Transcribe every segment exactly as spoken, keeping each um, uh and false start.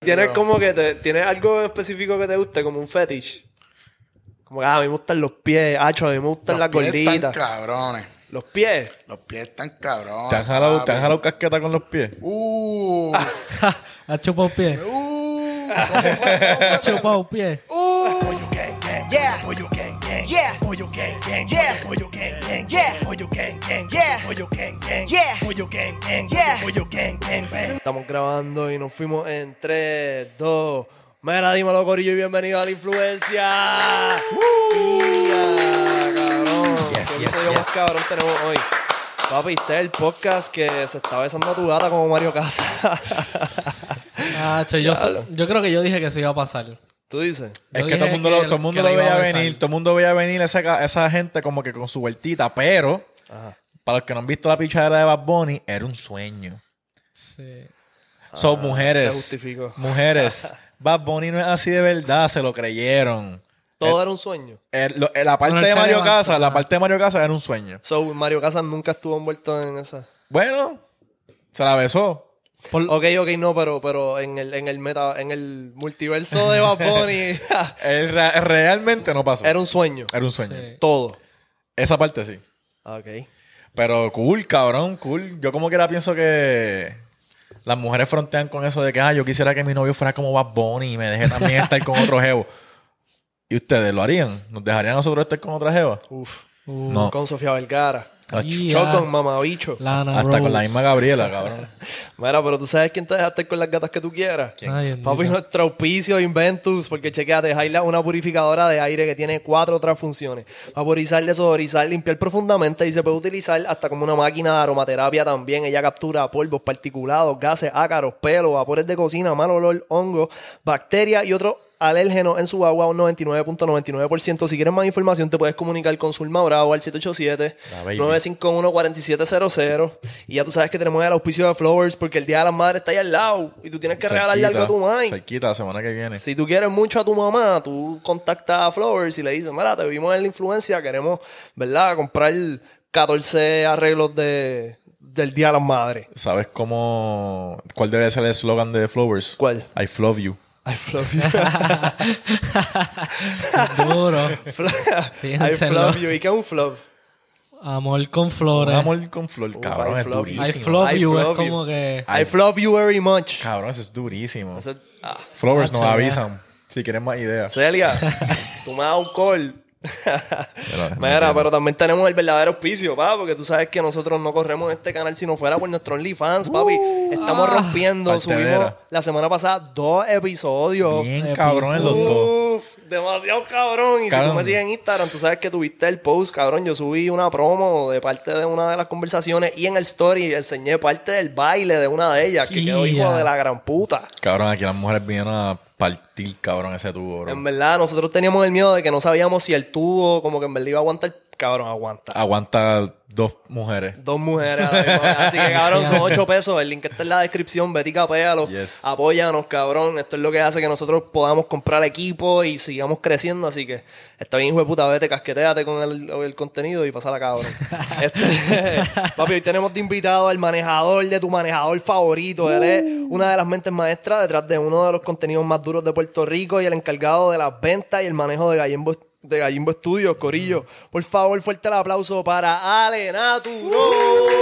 ¿Tienes Yo. como que te, tienes algo específico que te guste, como un fetish? Como que ah, a mí me gustan los pies, hacho, a mí me gustan Los las pies gorditas. están cabrones. Los pies. Los pies están cabrones. ¿Te han jalado, papi. ¿te han jalado casqueta con los pies? Uh. Ha chupado pie. uh. Ha chupado pie. Yeah. Yeah. Yeah. Yeah. Yeah. Yeah. Estamos grabando y nos fuimos en tres, dos. Mira, dímelo, corillo, y bienvenido a La Influencia. Yeah, cabrón. Yes, ¿Qué yes, episodio yes. más cabrón tenemos hoy? Papi, este es el podcast que se está besando a tu gata como Mario Casas. Ah, che, yo, Diablo. sé- yo creo que yo dije que eso iba a pasar. ¿Tú dices? Es Yo que dije todo el mundo, que lo, el- todo el mundo que lo la iba veía a besar. venir. Todo el mundo veía venir esa, ca- esa gente como que con su vueltita. Pero, Ajá. para los que no han visto la pichadera de Bad Bunny, era un sueño. Sí. Son se mujeres. justificó. Mujeres. Bad Bunny no es así de verdad. Se lo creyeron. Todo era un sueño. El- lo- la parte Bueno, él de se Mario levantó, Casas, la ajá. parte de Mario Casas era un sueño. So, Mario Casas nunca estuvo envuelto en esa. Bueno, se la besó. Por- Ok, ok, no, pero, pero en el, en el meta, en el multiverso de Bad Bunny Él re- realmente no pasó. era un sueño. Era un sueño. Sí. Todo. Esa parte sí. Ok. Pero cool, cabrón, cool. Yo como que era pienso que las mujeres frontean con eso de que, ah, yo quisiera que mi novio fuera como Bad Bunny y me deje también estar con otro jevo. ¿Y ustedes lo harían? ¿Nos dejarían a nosotros estar con otra jeva? Uf. Uh, No. Con Sofía Vergara. Ach, Yeah. Shotgun, mamabicho. Lana Hasta con la Rhodes. misma Gabriela, cabrón. Mira, pero tú sabes quién te deja estar con las gatas que tú quieras. Ay, Papi, bendito. nuestro auspicio Inventus, porque chequeate, Jaila, una purificadora de aire que tiene cuatro otras funciones. Vaporizar, desodorizar, limpiar profundamente y se puede utilizar hasta como una máquina de aromaterapia también. Ella captura polvos, particulados, gases, ácaros, pelos, vapores de cocina, mal olor, hongos, bacterias y otros alérgenos en su agua a un noventa y nueve punto noventa y nueve por ciento. Si quieres más información te puedes comunicar con Zulma Bravo al siete ocho siete, La baby. nueve cinco uno, cuatro siete cero cero. Y ya tú sabes que tenemos el auspicio de Flowers porque el Día de las Madres está ahí al lado y tú tienes que regalarle algo a tu mamá. Cerquita, la semana que viene. Si tú quieres mucho a tu mamá, tú contactas a Flowers y le dices, mira, te vimos en La Influencia, queremos, ¿verdad?, comprar catorce arreglos de, del Día de las Madres. ¿Sabes cómo... ¿Cuál debe ser el eslogan de Flowers? ¿Cuál? I love you. I love you. Duro. I Piénselo. love you. ¿Y qué es un flop? Amor con flores. Amor con flor. Cabrón, I es love you. I durísimo. flop I you es flop you. como que... I love you very much. Cabrón, eso es durísimo. Ese- ah, Flowers nos Ah, avisan si quieren más ideas. Celia, tú me das un call. Pero- Mira, pero también tenemos el verdadero auspicio, pa, porque tú sabes que nosotros no corremos este canal si no fuera por nuestro OnlyFans, papi. Estamos ah, rompiendo, subimos Partedera. la semana pasada dos episodios. Bien cabrones los dos. Uf, demasiado cabrón. Y si Cabrón. tú me sigues en Instagram, tú sabes que tuviste el post, cabrón. Yo subí una promo de parte de una de las conversaciones y en el story enseñé parte del baile de una de ellas, que quedó hijo Yeah. de la gran puta. Cabrón, aquí las mujeres vinieron a partir, cabrón, ese tubo, bro. En verdad, nosotros teníamos el miedo de que no sabíamos si el tubo, como que en verdad iba a aguantar. Cabrón, aguanta. Aguanta dos mujeres. Dos mujeres a la misma vez. Así que, cabrón, son ocho pesos. El link está en la descripción. Vete y capéalo. Yes. Apóyanos, cabrón. Esto es lo que hace que nosotros podamos comprar equipo y sigamos creciendo. Así que está bien, hijo de puta. Vete, casquetéate con el, el contenido y pasala, cabrón. Este, papi, hoy tenemos de invitado al manejador de tu manejador favorito. Él es una de las mentes maestras detrás de uno de los contenidos más duros de Puerto Rico y el encargado de las ventas y el manejo de Gallimbo de Gallimbo Studios, corillo. Por favor, fuerte el aplauso para Ale Naturo.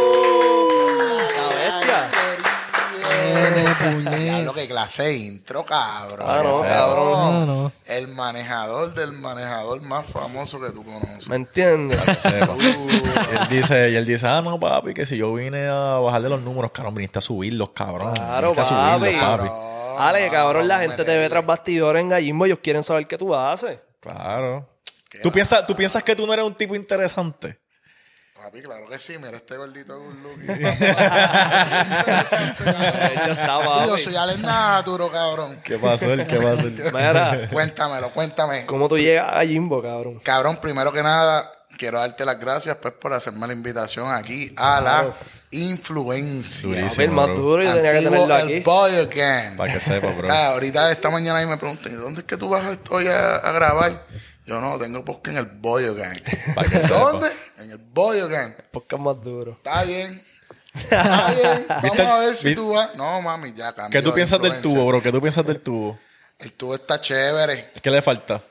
La bestia. Nene, puñet. Diablo, que clase de intro, cabrón. Ah, no, sea. cabrón. No, no. El manejador del manejador más famoso que tú conoces. ¿Me entiendes? Sepa. Uh, Y él dice, y él dice, ah, no, papi, que si yo vine a bajarle los números, cabrón, viniste a subirlos, cabrón. Claro, Viniste a papi. subirlos, papi. Ale, cabrón, la vamos a gente te ve meterle. tras bastidores en Gallimbo. Ellos quieren saber qué tú haces. Claro. ¿Tú piensas, ¿Tú piensas que tú no eres un tipo interesante? Papi, claro que sí. Mira este gordito con un look. Interesante, cabrón. Yo estaba, Yo papi. soy Alex Naturo, cabrón. ¿Qué pasó? ¿Qué pasó? Mira, Cuéntamelo, cuéntame. ¿cómo tú llegas a Gallimbo, cabrón? Cabrón, primero que nada, quiero darte las gracias pues por hacerme la invitación aquí a Claro. la influencia. Durísimo. Papi, el más bro. duro, yo tenía que Antiguo, tenerlo el aquí. Boy Again. Para que sepa, bro. Ah, ahorita esta mañana ahí me preguntan, ¿y dónde es que tú vas hoy a, a grabar? Yo no, tengo podcast en el Boy Again. Para que sepa. ¿Dónde? En el Boy Again. Podcast más duro. Está bien. Está bien, vamos ¿Viste el- a ver si vi- tú vas. No, mami, ya cambió. ¿Qué tú de piensas del influencia. tubo, bro? ¿Qué tú piensas del tubo? El tubo está chévere. ¿Qué le falta?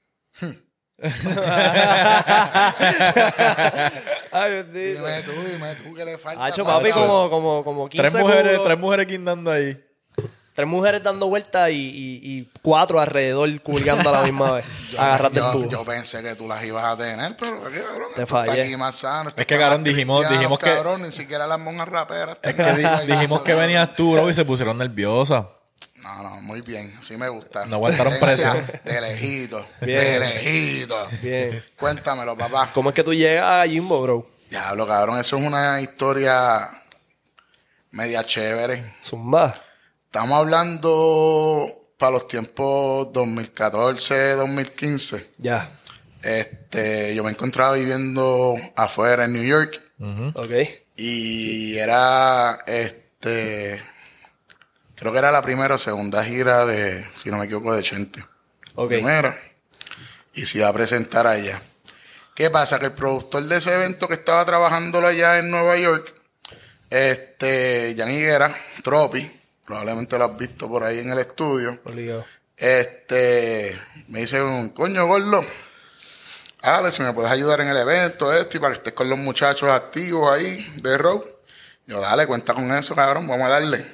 Ay, bendito. Dime tú, dime tú, ¿qué le falta? Hacho, para- papi, como, como, como quince Tres mujeres, cubos, tres mujeres guindando ahí. tres mujeres dando vueltas y, y, y cuatro alrededor culgando a la misma vez. Agarrate el Yo, tubo. yo pensé que tú las ibas a tener, pero ¿qué, cabrón? Te Esto está fallé. aquí más sano. esto Es que, está cabrón, más dijimos- cristiano, dijimos que- cabrón, ni siquiera las monjas raperas. Es que di- dijimos que venías tú, bro, y se pusieron nerviosas. No, no, muy bien. Así me gusta. No aguantaron Venga, presión. De lejito. Bien. De lejito. Bien. Cuéntamelo, papá. ¿Cómo es que tú llegas a Jimbo, bro? Diablo, cabrón, eso es una historia media chévere. Zumba. Estamos hablando para los tiempos dos mil catorce, dos mil quince. Ya. Este, yo me encontraba viviendo afuera en New York Ok. y era, este, creo que era la primera o segunda gira de, si no me equivoco, de Chente. Ok. Primera. Y se iba a presentar allá. ¿Qué pasa? Que el productor de ese evento que estaba trabajándolo allá en Nueva York, este, Jan Higuera, Tropi, probablemente lo has visto por ahí en el estudio, Obligado. este, me dice, un coño, gordo, Ale, si me puedes ayudar en el evento, esto, y para que estés con los muchachos activos ahí de rock. Yo, dale, cuenta con eso, cabrón, vamos a darle.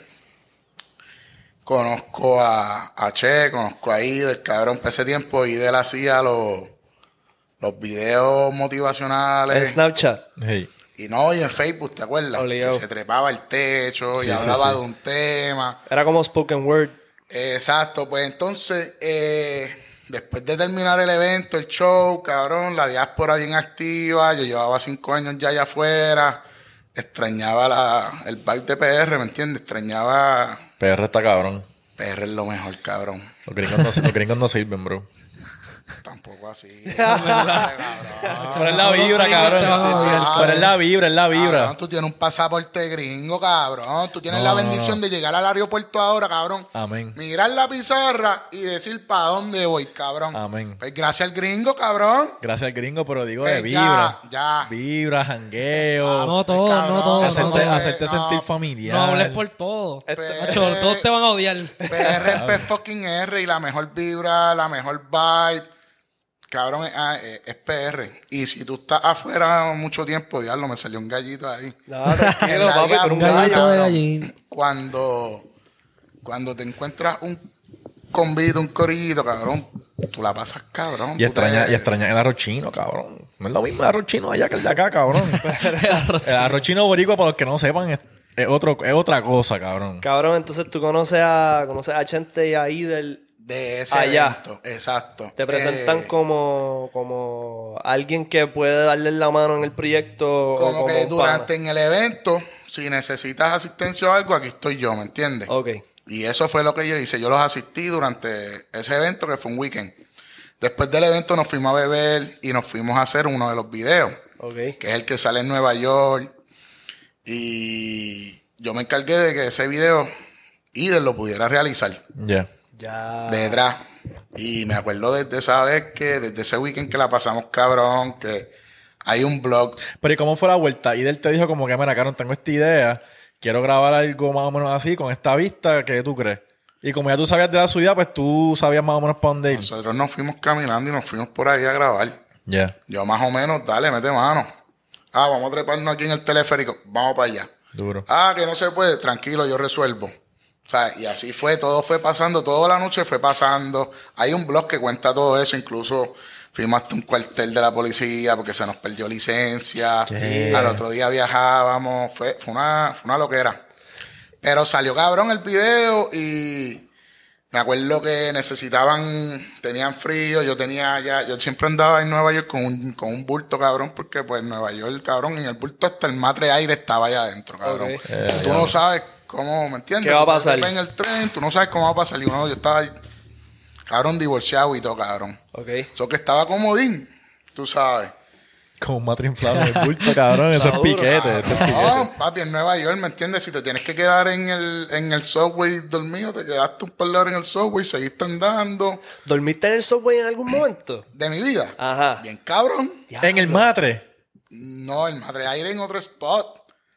Conozco a, a Che, conozco a Idel, cabrón, para ese tiempo Idel hacía los, los videos En motivacionales. Snapchat. Hey. Y no, y en Facebook, ¿te acuerdas? Obligado. Que se trepaba el techo Sí, y sí, hablaba sí. de un tema. Era como spoken word. Exacto, pues entonces, eh, después de terminar el evento, el show, cabrón, la diáspora bien activa, yo llevaba cinco años ya allá afuera, extrañaba la, el vibe de P R, ¿me entiendes? Extrañaba... P R está cabrón. P R es lo mejor, cabrón. Los gringos no, los gringos no sirven, bro. Tampoco así. Pero es la vibra, Te cabrón. van a odiar. Pero es la vibra, es la vibra. Cabrón, tú tienes un pasaporte gringo, cabrón. Tú tienes No, la no, bendición no. de llegar al aeropuerto ahora, cabrón. Amén. Mirar la pizarra y decir para dónde voy, cabrón. Amén. Pues gracias al gringo, cabrón. Gracias al gringo, pero digo de Pues vibra. ya, ya. Vibra, jangueo. No todo, cabrón, no todo. hacerte no todo. hacerte no. sentir familiar. No hables por todo. Este- Nacho, todos te van a odiar. P R es P fucking R y la mejor vibra, la mejor vibe. Cabrón, es, ah, es- es P R. Y si tú estás afuera mucho tiempo, diablo, me salió un gallito ahí. No, tranquilo, En la papi, diabla, pero un Un gallito gallo. de cabrón. gallín. Cuando, cuando te encuentras un convito, un corillito, cabrón, tú la pasas cabrón. Y Tú te- extraña, y extraña el arroz chino, cabrón. No es lo mismo el arroz chino allá que el de acá, cabrón. El arroz chino boricua, para los que no sepan, es, es otro, es otra cosa, cabrón. Cabrón, entonces tú conoces a, conoces a Chente y a Idel. De ese Allá. evento, exacto. Te presentan Eh, como, como alguien que puede darle la mano en el proyecto. o Como que un durante pana. en el evento, si necesitas asistencia o algo, aquí estoy yo, ¿me entiendes? Ok. Y eso fue lo que yo hice. Yo los asistí durante ese evento que fue un weekend. Después del evento nos fuimos a beber y nos fuimos a hacer uno de los videos, Ok. que es el que sale en Nueva York. Y yo me encargué de que ese video Idel lo pudiera realizar Ya. Ya. detrás. Y me acuerdo desde esa vez que, desde ese weekend que la pasamos cabrón, que hay un blog. Pero ¿y cómo fue la vuelta? Y él te dijo como que, mira, Caron, tengo esta idea. Quiero grabar algo más o menos así, con esta vista. ¿Qué tú crees? Y como ya tú sabías de la ciudad, pues tú sabías más o menos para dónde ir. Nosotros nos fuimos caminando y nos fuimos por ahí a grabar. Ya. Yo más o menos, dale, mete mano. Ah, vamos a treparnos aquí en el teleférico. Vamos para allá. Duro. Ah, que no se puede. Tranquilo, yo resuelvo. O sea, y así fue, todo fue pasando, toda la noche fue pasando. Hay un blog que cuenta todo eso, incluso fuimos hasta un cuartel de la policía porque se nos perdió licencia. ¿Qué? Al otro día viajábamos, fue, fue una, fue una loquera. Pero salió cabrón el video y me acuerdo que necesitaban, tenían frío, yo tenía ya, yo siempre andaba en Nueva York con un, con un bulto, cabrón, porque pues en Nueva York, cabrón, en el bulto hasta el matre aire estaba allá adentro, cabrón. Ok. Eh, Tú no sabes cómo, ¿me entiendes? ¿Qué va a Tú te pasar? trepas en el tren, tú no sabes cómo va a pasar. Y uno, yo estaba, ahí, cabrón, divorciado y todo, cabrón. Ok. Eso que estaba comodín, tú sabes. Con un matre inflado en el bulto, cabrón. Eso es Está duro, piquete. Eso es piquete. No, papi, en Nueva York, ¿me entiendes? Si te tienes que quedar en el, en el subway dormido, te quedaste un par de horas en el subway, seguiste andando. ¿Dormiste en el subway en algún momento? De mi vida. Ajá. Bien cabrón. En el matre. No, el madre aire en otro spot.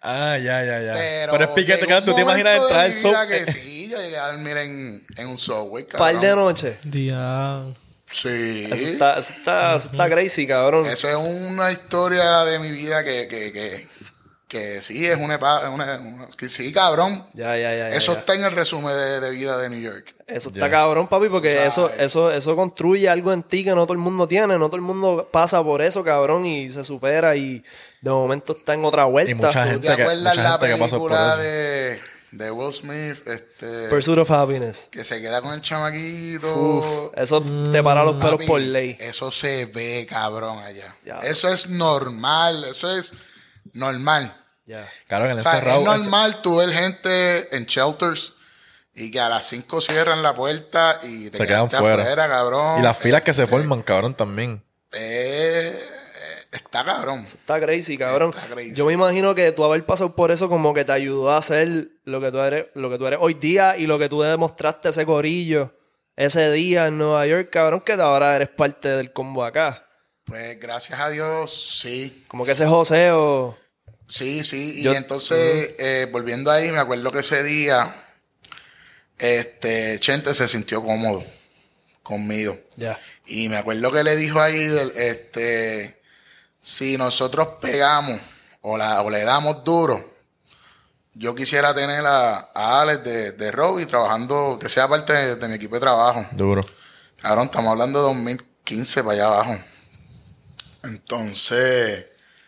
Ah, ya, ya, ya. Pero, Pero es piquete, llegó cabrón. un ¿Tú te imaginas momento entrar de al mi show? vida que sí, yo llegué a dormir en, en un subway, Par cabrón. de noche. Día. Sí. Eso está, eso está, eso está crazy, cabrón. Eso es una historia de mi vida que, que, que, que sí, es una, epa- una, una- que sí, cabrón. Ya, ya, ya. ya, Eso ya. está en el resumen de, de vida de New York. Eso Ya. está cabrón, papi, porque O sea, eso, eh. eso, eso construye algo en ti que no todo el mundo tiene. No todo el mundo pasa por eso, cabrón, y se supera y de momento está en otra vuelta. Y mucha ¿Tú gente te que- acuerdas mucha la gente que pasó por película eso. de, de Will Smith? Este, Pursuit of Happiness. que se queda con el chamaquito. Uf, eso te para los pelos Papi, por ley. Eso se ve, cabrón, allá. Ya. Eso es normal. Eso es normal. Ya. Claro, en el O sea, encerrado. es normal tú ver gente en shelters y que a las cinco cierran la puerta y te Se quedan quedaste fuera. afuera, cabrón. Y las filas que se Este, forman, cabrón, también. eh, eh, está cabrón. Está crazy, cabrón. Está crazy. Yo me imagino que tú haber pasado por eso como que te ayudó a hacer lo que tú eres, lo que tú eres hoy día y lo que tú demostraste ese corillo ese día en Nueva York, cabrón, que ahora eres parte del combo acá. Pues gracias a Dios, sí. Como que ese joseo. Sí, sí. Y Yo- entonces, eh, volviendo ahí, me acuerdo que ese día, este, Chente se sintió cómodo conmigo. Ya. Y me acuerdo que le dijo ahí, del- este, si nosotros pegamos o, la, o le damos duro, yo quisiera tener a, a Alex de, de Robbie trabajando, que sea parte de, de mi equipo de trabajo. Duro. Cabrón, estamos hablando de dos mil quince para allá abajo. Entonces,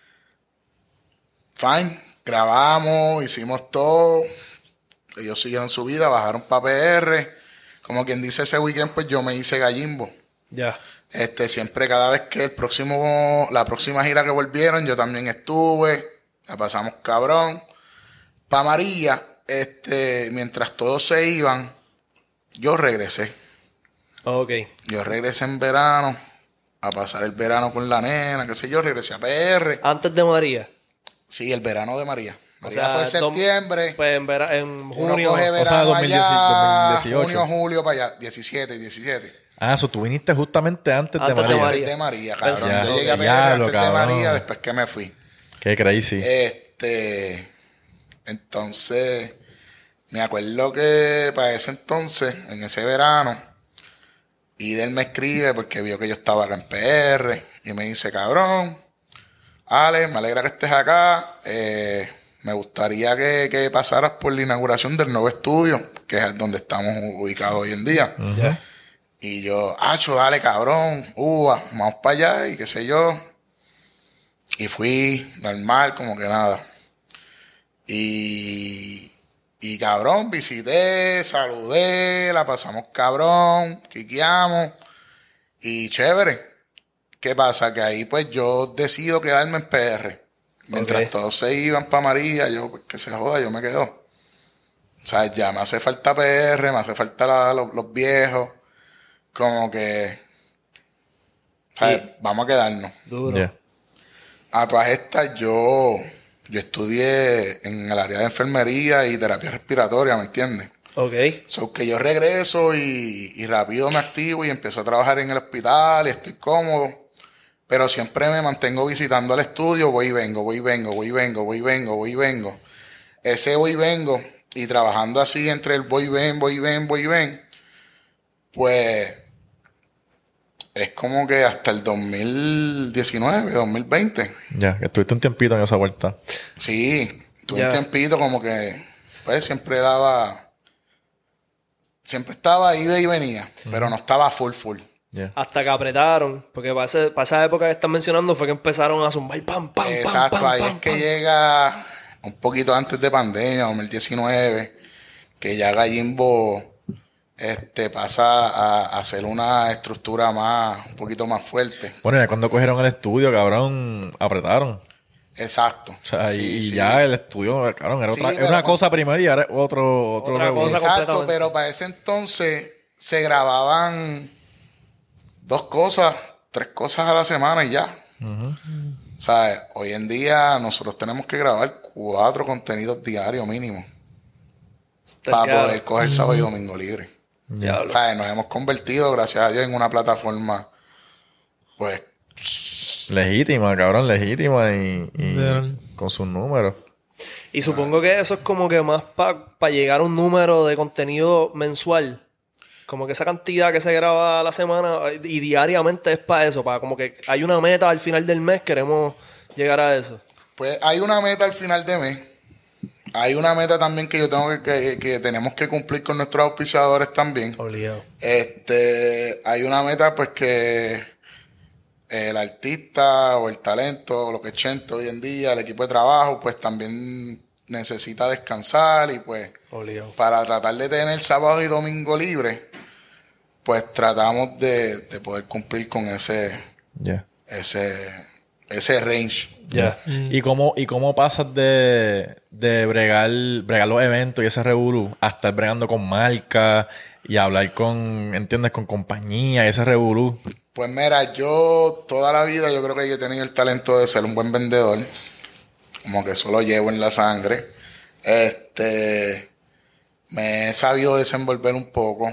fine, grabamos, hicimos todo. Ellos siguieron su vida, bajaron para P R. Como quien dice, ese weekend, pues yo me hice gallimbo. Ya. Este, siempre, cada vez que el próximo, la próxima gira que volvieron, yo también estuve. La pasamos cabrón. Pa' María, este, mientras todos se iban, yo regresé. Ok. Yo regresé en verano, a pasar el verano con la nena, qué sé yo, regresé a P R. Antes de María. Sí, el verano de María. O María sea, fue en dos- septiembre. Pues en, vera- en Uno junio. coge o sea, verano dos mil diez- allá, dos mil dieciocho. junio, julio para allá, diecisiete, diecisiete. Ah, eso tú viniste justamente antes, Antes de de María. María. Antes de María, cabrón. Ya, Yo llegué a P R diablo, antes de cabrón. María, después que me fui. Qué crazy. Este, entonces, me acuerdo que para ese entonces, en ese verano, Idel me escribe porque vio que yo estaba acá en P R y me dice, cabrón, Ale, me alegra que estés acá. Eh, me gustaría que, que pasaras por la inauguración del nuevo estudio, que es donde estamos ubicados hoy en día. Ya. Y yo, acho, dale, cabrón, uva, vamos para allá y qué sé yo. Y fui normal, como que nada. Y, y cabrón, visité, saludé, la pasamos cabrón, quiqueamos y chévere. ¿Qué pasa? Que ahí pues yo decido quedarme en P R. Mientras Ok. todos se iban para María, yo, pues que se joda, yo me quedo. O sea, ya me hace falta P R, me hace falta la- los, los viejos. Como que, o sea, Sí. vamos a quedarnos. Duro. Ya. A todas estas, yo, yo estudié en el área de enfermería y terapia respiratoria, ¿me entiendes? Ok. So que yo regreso y, y rápido me activo y empiezo a trabajar en el hospital y estoy cómodo. Pero siempre me mantengo visitando el estudio, voy y vengo, voy y vengo, voy y vengo, voy y vengo, voy y vengo. Ese voy y vengo y trabajando así entre el voy y ven, voy y ven, voy y ven, pues es como que hasta el dos mil diecinueve, dos mil veinte. Ya, que estuviste un tiempito en esa vuelta. Sí, tuve Ya. un tiempito como que, pues siempre daba, siempre estaba ida y venía, pero no estaba full full. Ya. Hasta que apretaron. Porque para, ese- para esa época que están mencionando fue que empezaron a zumbar pam, pam, pam. Exacto, pam, ahí pam, es que pam. llega un poquito antes de pandemia, dos mil diecinueve, que ya Gallimbo este, pasa a, a hacer una estructura más, un poquito más fuerte. Bueno, ya cuando cogieron el estudio, cabrón, apretaron. Exacto. O sea, y, Sí, y sí. ya el estudio, cabrón, era, Sí, otra, era pero una cuando- cosa primero y era otro, otro Otra revolú. cosa. Exacto, completamente. pero para ese entonces se grababan dos cosas, tres cosas a la semana y ya. O sea, hoy en día nosotros tenemos que grabar cuatro contenidos diarios mínimo Está para claro. poder coger sábado y domingo libre. Diablo. O sea, nos hemos convertido, gracias a Dios, en una plataforma, pues, Legítima, cabrón, legítima y, y Vean. con sus números. Y supongo que eso es como que más para llegar a un número de contenido mensual. Como que esa cantidad que se graba a la semana y diariamente es para eso, para como que hay una meta al final del mes, queremos llegar a eso. Pues hay una meta al final de mes. Hay una meta también que yo tengo que, que, que tenemos que cumplir con nuestros auspiciadores también. Obligado. Este, hay una meta pues que el artista o el talento, lo que es Chente hoy en día, el equipo de trabajo, pues también necesita descansar y pues Obligado. para tratar de tener sábado y domingo libre, pues tratamos de, de poder cumplir con ese, Yeah. ese, ese range. Ya. ¿Y cómo, y cómo pasas de, de bregar, bregar los eventos y ese revolú a estar bregando con marcas y hablar con, ¿entiendes? Con compañía y ese revolú? Pues mira, yo toda la vida yo creo que yo he tenido el talento de ser un buen vendedor. Como que eso lo llevo en la sangre. Este, me he sabido desenvolver un poco.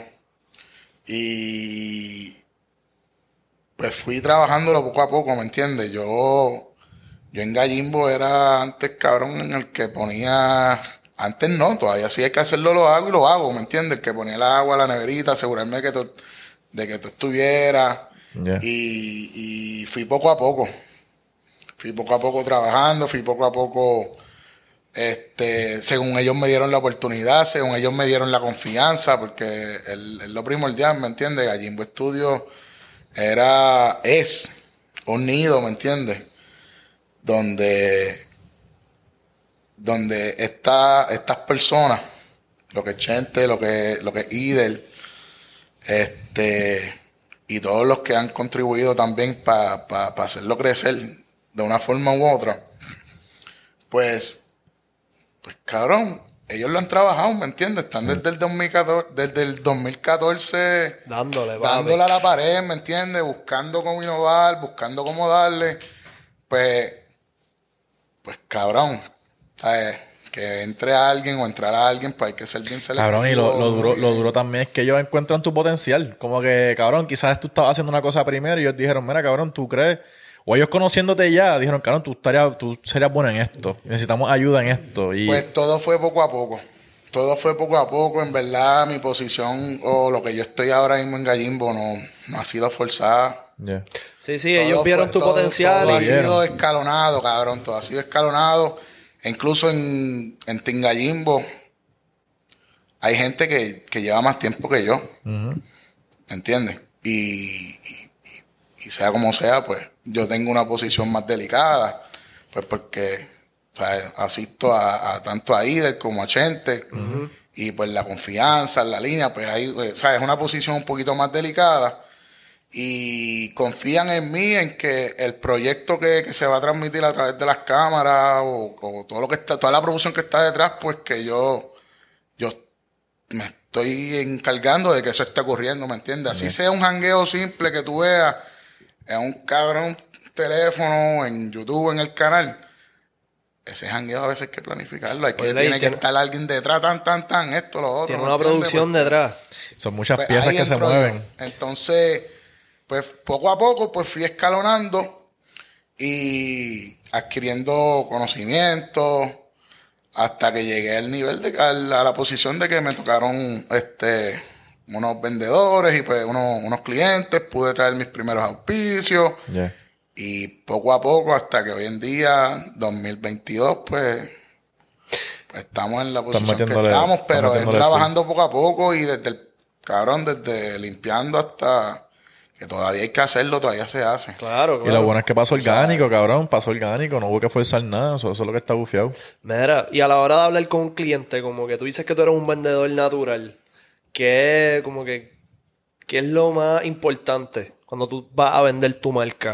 Y pues fui trabajándolo poco a poco, ¿me entiendes? Yo, yo en Gallimbo era antes cabrón en el que ponía... Antes no, todavía sí hay que hacerlo, lo hago y lo hago, ¿me entiendes? El que ponía el agua, la neverita, asegurarme que tú, de que tú estuvieras. Yeah. Y, y fui poco a poco. Fui poco a poco trabajando, fui poco a poco, este, según ellos me dieron la oportunidad, según ellos me dieron la confianza, porque es lo primordial, ¿me entiendes? Gallimbo Studio era, es un nido, ¿me entiendes? Donde, donde está, estas personas, lo que es Chente, lo que, lo que es Idel, este, y todos los que han contribuido también para pa, pa hacerlo crecer de una forma u otra, pues, pues cabrón, ellos lo han trabajado, ¿me entiendes? Están desde el dos mil catorce, desde el dos mil catorce Dándole, papi. dándole a la pared, ¿me entiendes? Buscando cómo innovar, buscando cómo darle, pues, pues cabrón, ¿sabes? Que entre a alguien o entrar a alguien, pues hay que ser bien selectivo. Cabrón, y lo, lo, duro, lo duro también es que ellos encuentran tu potencial. Como que, cabrón, quizás tú estabas haciendo una cosa primero y ellos dijeron, mira, cabrón, ¿tú crees? O ellos conociéndote ya, dijeron, cabrón, tú, estarías, tú serías bueno en esto. Necesitamos ayuda en esto. Y Pues todo fue poco a poco. Todo fue poco a poco. En verdad, mi posición o lo que yo estoy ahora mismo en Gallimbo no, no ha sido forzada. yeah. Sí, sí, Todo ellos vieron fue- tu todo- potencial Todo y ha vieron. sido escalonado, cabrón. Todo ha sido escalonado. E incluso en, en Team Gallimbo hay gente que, que lleva más tiempo que yo. ¿Me entiendes? Y, y, y- y sea como sea, pues yo tengo una posición más delicada. Pues porque o sea, asisto a, a tanto a Ider como a Chente. Y pues la confianza en la línea, pues ahí, o sea, es una posición un poquito más delicada. Y confían en mí, en que el proyecto que, que se va a transmitir a través de las cámaras o, o todo lo que está, toda la producción que está detrás, pues que yo, yo me estoy encargando de que eso esté ocurriendo, ¿me entiendes? Así sea un jangueo simple que tú veas en un cabrón teléfono, en YouTube, en el canal. Ese jangueo a veces hay que planificarlo, hay que, Oye, tiene Ley, que tiene- estar alguien detrás, tan, tan, tan, esto, lo otro. tiene ¿me una entiendes? producción Porque- detrás. son muchas pues piezas ahí que se entro yo. mueven. Entonces, pues poco a poco, pues fui escalonando y adquiriendo conocimiento hasta que llegué al nivel de a la, a la posición de que me tocaron este unos vendedores y pues unos, unos clientes, pude traer mis primeros auspicios Yeah. y poco a poco hasta que hoy en día, dos mil veintidós, pues estamos en la posición que metiéndole- estamos, están pero es metiéndole trabajando poco a poco y desde el cabrón, desde limpiando hasta que todavía hay que hacerlo, todavía se hace. Claro, Y claro. lo bueno es que pasó orgánico, cabrón. Pasó orgánico. No hubo que forzar nada. Eso, eso es lo que está bufiado. Mira, y a la hora de hablar con un cliente, como que tú dices que tú eres un vendedor natural, ¿qué es, como que, qué es lo más importante cuando tú vas a vender tu marca?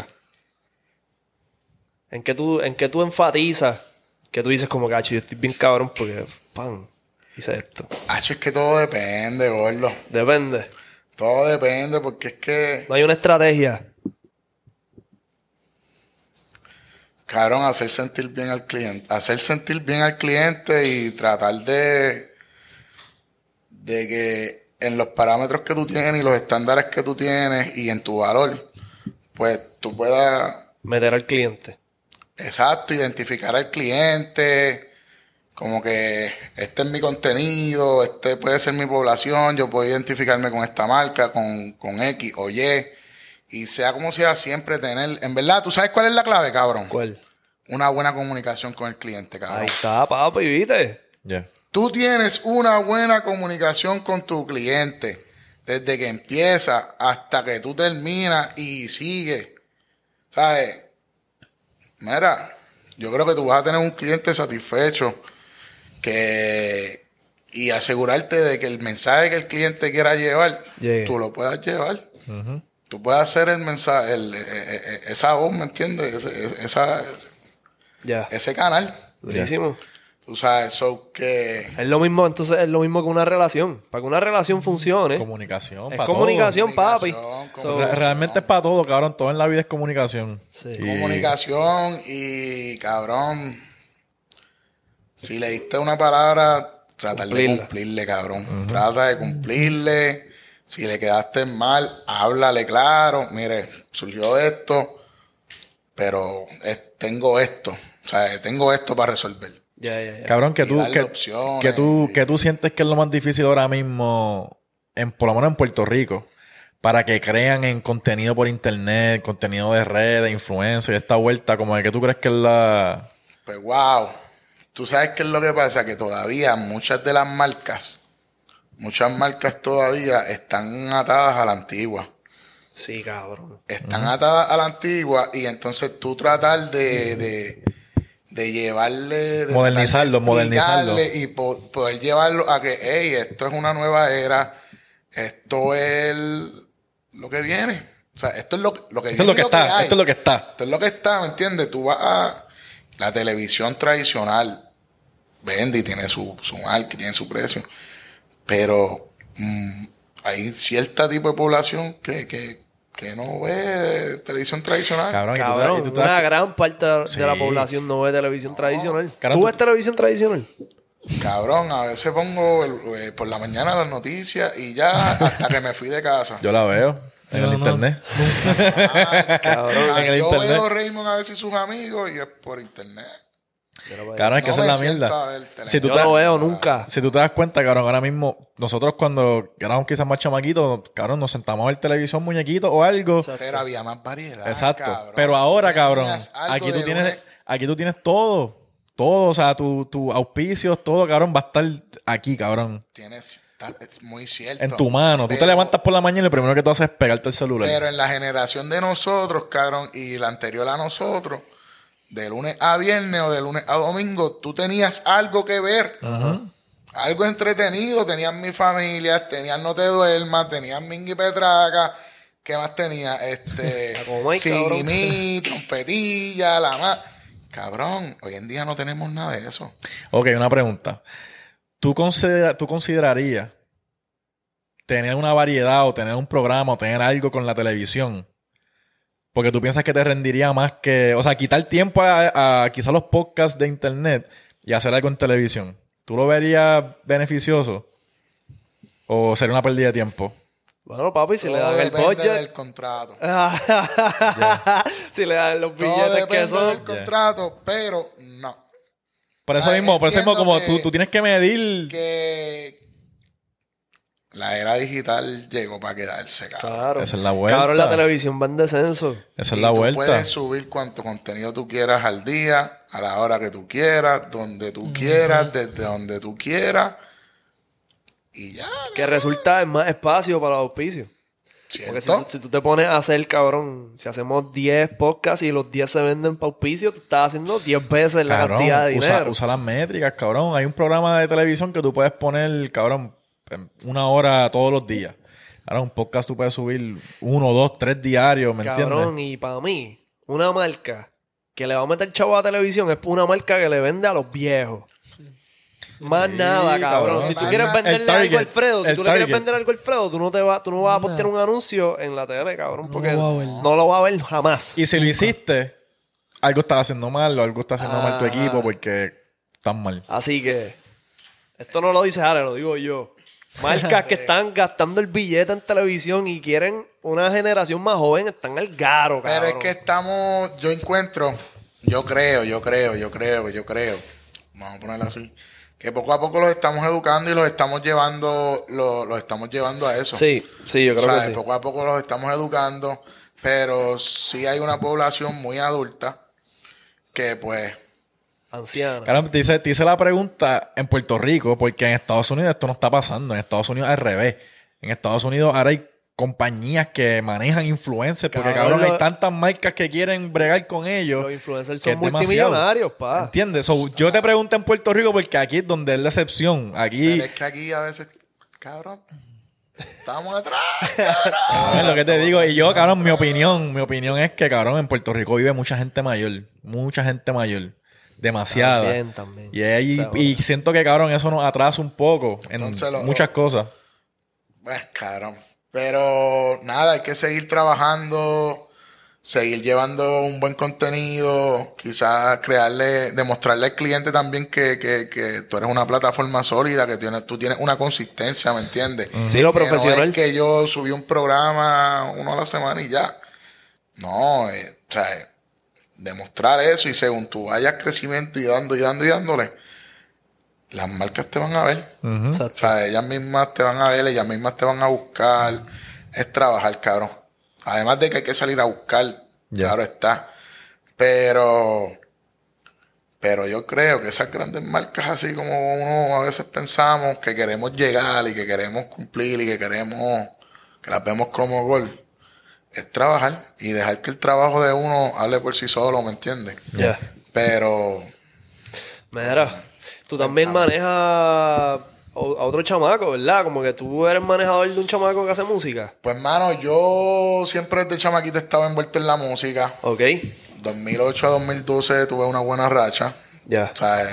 ¿En qué tú, en qué tú enfatizas que tú dices como, gacho, yo estoy bien cabrón porque, pan, hice esto? Hacho, es que todo depende, gordo. Depende. Todo depende porque es que, No hay una estrategia. cabrón, hacer sentir bien al cliente. Hacer sentir bien al cliente y tratar de, de que en los parámetros que tú tienes y los estándares que tú tienes y en tu valor, pues tú puedas, Meter al cliente. exacto, identificar al cliente, como que este es mi contenido, este puede ser mi población, yo puedo identificarme con esta marca, con, con X o Y, y sea como sea, siempre tener, en verdad, ¿tú sabes cuál es la clave, cabrón? ¿Cuál? Una buena comunicación con el cliente, cabrón. Ahí está, papi, ¿viste? Yeah. Tú tienes una buena comunicación con tu cliente, desde que empieza hasta que tú terminas y sigue, ¿sabes? Mira, yo creo que tú vas a tener un cliente satisfecho que y asegurarte de que el mensaje que el cliente quiera llevar, Llegue. tú lo puedas llevar. Uh-huh. Tú puedas hacer el mensaje, el, eh, eh, esa voz, ¿me entiendes? Ese, esa, Ya. ese canal. Durísimo. Tú sabes, eso que... Es lo mismo, entonces es lo mismo que una relación. Para que una relación funcione, Comunicación, es pa' comunicación, papi. Comunicación, So, todo. Re- realmente es para todo, cabrón. Todo en la vida es comunicación. Sí. Y- Comunicación y, cabrón, si le diste una palabra, tratar Cumplirla. de cumplirle, cabrón. Uh-huh. Trata de cumplirle. Si le quedaste mal, háblale claro. Mire, surgió esto, pero es- tengo esto. O sea, tengo esto para resolver. Ya, ya, ya. Cabrón, que Y tú, darle que, opciones. que tú, que tú sientes que es lo más difícil ahora mismo, en, por lo menos en Puerto Rico, para que crean en contenido por internet, contenido de redes, influencia y esta vuelta, como de que tú crees que es la... Pues, wow. Tú sabes qué es lo que pasa, que todavía muchas de las marcas, muchas marcas todavía están atadas a la antigua. Sí, cabrón. Están uh-huh. atadas a la antigua y entonces tú tratar de, de, de llevarle... De modernizarlo, modernizarlo. Y po- poder llevarlo a que, hey, esto es una nueva era, esto es lo que viene. O sea, esto es lo, lo que Esto viene es lo que y lo está, hay. esto es lo que está. Esto es lo que está, ¿me entiendes? Tú vas a... La televisión tradicional vende y tiene su, su marca, tiene su precio. Pero mmm, hay cierto tipo de población que, que, que no ve televisión tradicional. Cabrón, y tú te- Cabrón, y tú te una das- gran parte de Sí. la población no ve televisión tradicional. Cabrón, ¿Tú tú- ves televisión tradicional? Cabrón, a veces pongo el- eh, por la mañana las noticias y ya hasta que me fui de casa. Yo la veo en Yo el no. internet. Ah, Cabrón, o sea, en el yo internet. veo Raymond a veces y sus amigos y es por internet. Cabrón, es que No esa es me la siento a mierda. ver televisión. Si tú Yo te- no veo nunca. Si tú te das cuenta, cabrón, ahora mismo, nosotros cuando éramos quizás más chamaquitos, cabrón, nos sentamos a ver televisión, muñequito o algo. Exacto. Pero había más variedad. Exacto. cabrón. Pero ahora, Tú cabrón, tenías algo aquí tú de tienes, lunes- aquí tú tienes todo. Todo, o sea, tu, tu auspicios, todo, cabrón, va a estar aquí, cabrón. Tienes, está- es muy cierto. En tu mano. Tú te Pero- levantas por la mañana y lo primero que tú haces es pegarte el celular. Pero en la generación de nosotros, cabrón, y la anterior a nosotros, de lunes a viernes o de lunes a domingo, tú tenías algo que ver. Algo entretenido. Tenías Mi Familia, tenías No Te Duermas, tenías Mingy Petraca. ¿Qué más tenía? Este, La Comay, Sigimí, Trompetilla, La Más. Cabrón, hoy en día no tenemos nada de eso. Ok, una pregunta. ¿Tú, considera- ¿Tú considerarías tener una variedad o tener un programa o tener algo con la televisión? Porque tú piensas que te rendiría más que... O sea, quitar tiempo a, a quizás los podcasts de internet y hacer algo en televisión. ¿Tú lo verías beneficioso? ¿O sería una pérdida de tiempo? Bueno, papi, si le Todo dan el depende budget. del contrato. Si le dan los Todo billetes que depende son. del contrato, pero no. Por eso Ah, mismo, por eso mismo, entiendo como que- tú, tú tienes que medir... Que la era digital llegó para quedarse, cabrón. Claro. Esa es la vuelta. Cabrón, la televisión va en descenso. Esa es Y la tú vuelta. puedes subir cuanto contenido tú quieras al día, a la hora que tú quieras, donde tú quieras, desde donde tú quieras. Y ya, Que resulta en más espacio para los auspicios. Porque si, ¿cierto? tú- si tú te pones a hacer, cabrón, si hacemos diez podcasts y los diez se venden para auspicio, tú estás haciendo diez veces la Cabrón, cantidad de usa, dinero. usa las métricas, cabrón. Hay un programa de televisión que tú puedes poner, cabrón, en una hora todos los días. Ahora un podcast tú puedes subir uno, dos, tres diarios, ¿me Cabrón, entiendes? y para mí, una marca que le va a meter chavo a televisión es una marca que le vende a los viejos. Más nada, cabrón. cabrón. Si tú Pasa- quieres el venderle target, algo a Alfredo, si el tú le quieres target. vender algo a Alfredo, tú no, te vas, tú no vas a postear un anuncio en la tele, cabrón, No porque lo va a ver. no lo va a ver jamás. Y si lo hiciste, algo estás haciendo mal o algo está haciendo mal tu Ah. equipo porque están mal. Así que esto no lo dice Jare, lo digo yo. Marcas que están gastando el billete en televisión y quieren una generación más joven, están al garo, cabrón. Pero es que estamos, yo encuentro, yo creo, yo creo, yo creo, yo creo. vamos a ponerlo así, que poco a poco los estamos educando y los estamos llevando, los, los estamos llevando a eso. Sí, sí, yo creo ¿Sabes? que sí. Poco a poco los estamos educando, pero sí hay una población muy adulta que pues... Anciana. Claro, te hice, te hice la pregunta en Puerto Rico, porque en Estados Unidos esto no está pasando. En Estados Unidos al revés. En Estados Unidos ahora hay compañías que manejan influencers, porque Cabrón, cabrón, lo- hay tantas marcas que quieren bregar con ellos. Los influencers que son es demasiado. multimillonarios, pa. ¿Entiendes? So, yo te pregunto en Puerto Rico porque aquí es donde es la excepción. Aquí, Pero es que aquí a veces, cabrón, estamos atrás, cabrón. es lo que te digo. Y yo, cabrón, mi opinión, mi opinión es que, cabrón, en Puerto Rico vive mucha gente mayor. Mucha gente mayor. Demasiada. También, también. Y, ahí- O sea, y siento que, cabrón, eso nos atrasa un poco en Entonces, lo- muchas cosas. Pues, cabrón. Pero nada, hay que seguir trabajando, seguir llevando un buen contenido, quizás crearle, demostrarle al cliente también que, que, que tú eres una plataforma sólida, que tienes, tú tienes una consistencia, ¿me entiendes? Sí, lo Que profesional. No es que yo subí un programa uno a la semana y ya. No, eh, o sea, eh, demostrar eso y según tú vayas crecimiento y dando y dando y dándole, las marcas te van a ver. O Exacto. sea, ellas mismas te van a ver, ellas mismas te van a buscar. Es trabajar, cabrón. Además de que hay que salir a buscar, Ya. claro está. Pero, pero yo creo que esas grandes marcas, así como uno a veces pensamos que queremos llegar y que queremos cumplir y que queremos, que las vemos como gol, es trabajar y dejar que el trabajo de uno hable por sí solo, ¿me entiendes? Ya. Pero, Mira, tú también manejas a a otro chamaco, ¿verdad? Como que tú eres manejador de un chamaco que hace música. pues, mano, yo siempre desde chamaquito estaba envuelto en la música. Ok. dos mil ocho a dos mil doce tuve una buena racha, Ya. ¿sabes?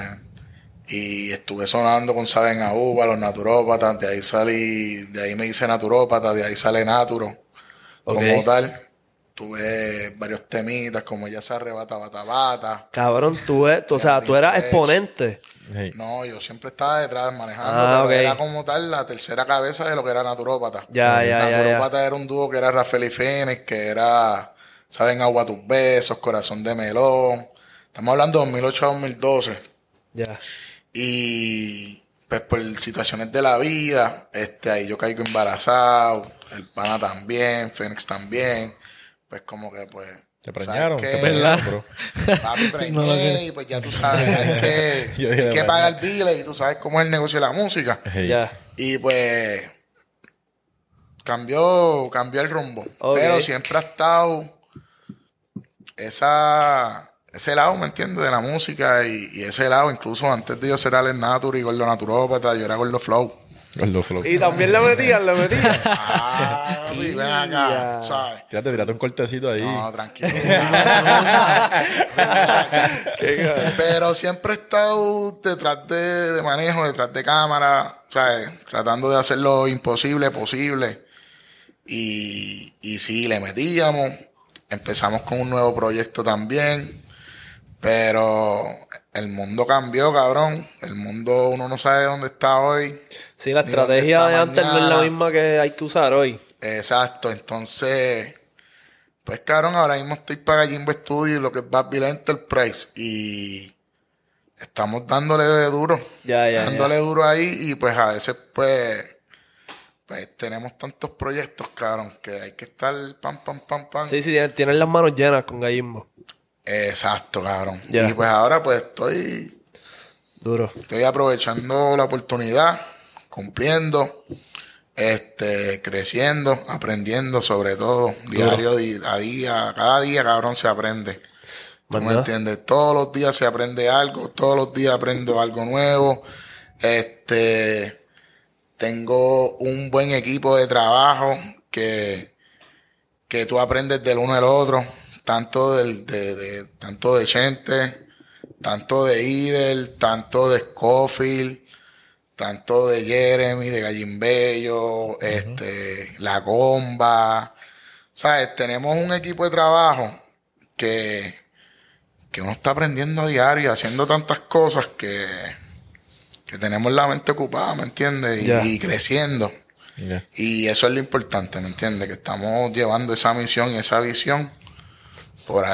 Y estuve sonando con Saben a Uva, los naturópatas, de ahí salí, de ahí me hice naturópata, de ahí sale Naturo, Ok. como tal. Tuve varios temitas, como Ya se arrebata, bata, bata. Cabrón, tú, e- tú- o sea, tú eras exponente. Sí. No, yo siempre estaba detrás manejando, Ah, pero ok. era como tal la tercera cabeza de lo que era naturópata. Ya, ya, ya, ya. Naturópata era un dúo que era Rafael y Fénix, que era Saben agua tus besos, Corazón de melón. Estamos hablando de dos mil ocho a dos mil doce. Ya. Y pues por situaciones de la vida, este, ahí yo caigo embarazado, el pana también, Fénix también, pues como que pues... Te ¿sabes preñaron. qué? Te preñaron, bro. Papi, preñé, No lo creo. y pues ya tú sabes, hay que, Yo dije, hay que bueno. pagar biles y tú sabes cómo es el negocio de la música. Sí. Ya. Y pues cambió, cambió el rumbo. Ok. Pero siempre ha estado esa, ese lado, ¿me entiendes? De la música y, y ese lado, incluso antes de yo ser Alex Natur y Gordo Naturópata, yo era Gordo Flow. Gordo Flow. Y también le metían, le metían. Ah, papi, ven acá, Ya. ¿sabes? Tírate, tírate un cortecito ahí. No, tranquilo. Pero siempre he estado detrás de, de manejo, detrás de cámara, ¿sabes? Tratando de hacer lo imposible posible. Y, y sí, le metíamos. Empezamos con un nuevo proyecto también. Pero el mundo cambió, cabrón. El mundo, uno no sabe dónde está hoy. Sí, la Ni dónde estrategia está de antes no es la mañana. misma que hay que usar hoy. Exacto, entonces, pues cabrón, ahora mismo estoy para Gallimbo Studio, lo que es Babel Enterprise, y estamos dándole de duro, Ya, ya, dándole duro ahí, y pues a veces pues, pues tenemos tantos proyectos, cabrón, que hay que estar pam, pam, pam, pam. Sí, sí, tienen, tienen las manos llenas con gallismo. Exacto, cabrón. Ya. Y pues ahora pues estoy, Duro. estoy aprovechando la oportunidad, cumpliendo, este, creciendo, aprendiendo sobre todo, diario, di- a día, cada día, cabrón, se aprende. ¿Tú me ¿Verdad? entiendes? Todos los días se aprende algo, todos los días aprendo algo nuevo. Este, tengo un buen equipo de trabajo que, que tú aprendes del uno al otro, tanto del, de, de- tanto de Chente, tanto de Idel, tanto de Scofield, tanto de Jeremy, de Gallimbello, este, La Comba. ¿Sabes? Tenemos un equipo de trabajo que, que uno está aprendiendo a diario, haciendo tantas cosas que, que tenemos la mente ocupada, ¿me entiendes? Y, Ya. y creciendo. Ya. Y eso es lo importante, ¿me entiendes? Que estamos llevando esa misión y esa visión por ahí.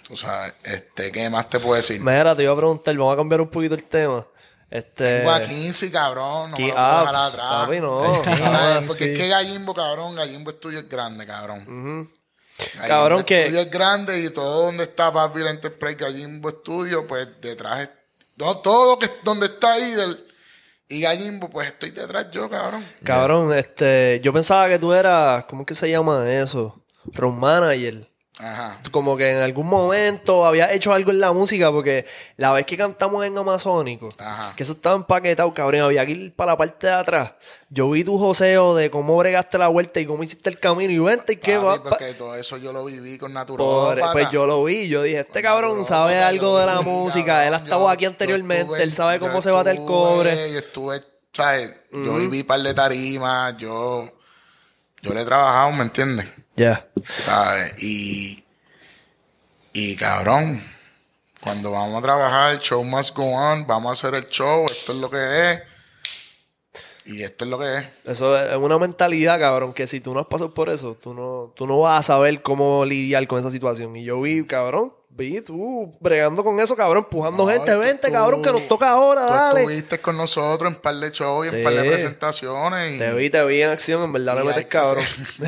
Tú sabes, este, ¿qué más te puedo decir? Mira, te iba a preguntar, vamos a cambiar un poquito el tema. Este... Tengo a quince, cabrón, no me Qui- lo puedo ah, dejar atrás. papi, no. Ahora, Ah, porque sí. es que Gallimbo, cabrón, Gallimbo Estudio es grande, cabrón. Gallimbo Cabrón, que- Estudio es grande y todo donde está Papi la Enterprise, Gallimbo Estudio, pues detrás, es- no, todo que donde está ahí del, y Gallimbo, pues estoy detrás yo, cabrón. Cabrón, este, yo pensaba que tú eras, ¿cómo es que se llama eso? Road manager. Ajá. Como que en algún momento había hecho algo en la música, porque la vez que cantamos en Amazónico, Ajá. que eso estaba empaquetado, cabrón, había que ir para la parte de atrás. Yo vi tu joseo de cómo bregaste la vuelta y cómo hiciste el camino y vente y qué Papi, va. pa- porque todo eso yo lo viví con Por- Naturópata. pues yo lo vi, yo dije, este Con cabrón sabe naturópata, algo yo de lo la viví, música, cabrón. él ha estado Yo- aquí yo anteriormente, estuve- él sabe yo cómo se bate el estuve- cobre. Yo estuve, ¿sabes? Yo viví par de tarimas, yo, yo le he trabajado, ¿me entiendes? Ya. ¿Sabes? Y, y cabrón, cuando vamos a trabajar, el show must go on, vamos a hacer el show, esto es lo que es. Y esto es lo que es. Eso es una mentalidad, cabrón, que si tú no has pasado por eso, tú no, tú no vas a saber cómo lidiar con esa situación. Y yo vi, cabrón, vi tú bregando con eso, cabrón, empujando No, gente, y tú- vente, tú- cabrón, que nos toca ahora, Tú dale. estuviste con nosotros en par de shows y Sí. en par de presentaciones. Y, Te vi, te vi en acción, en verdad Y le hay metes que cabrón.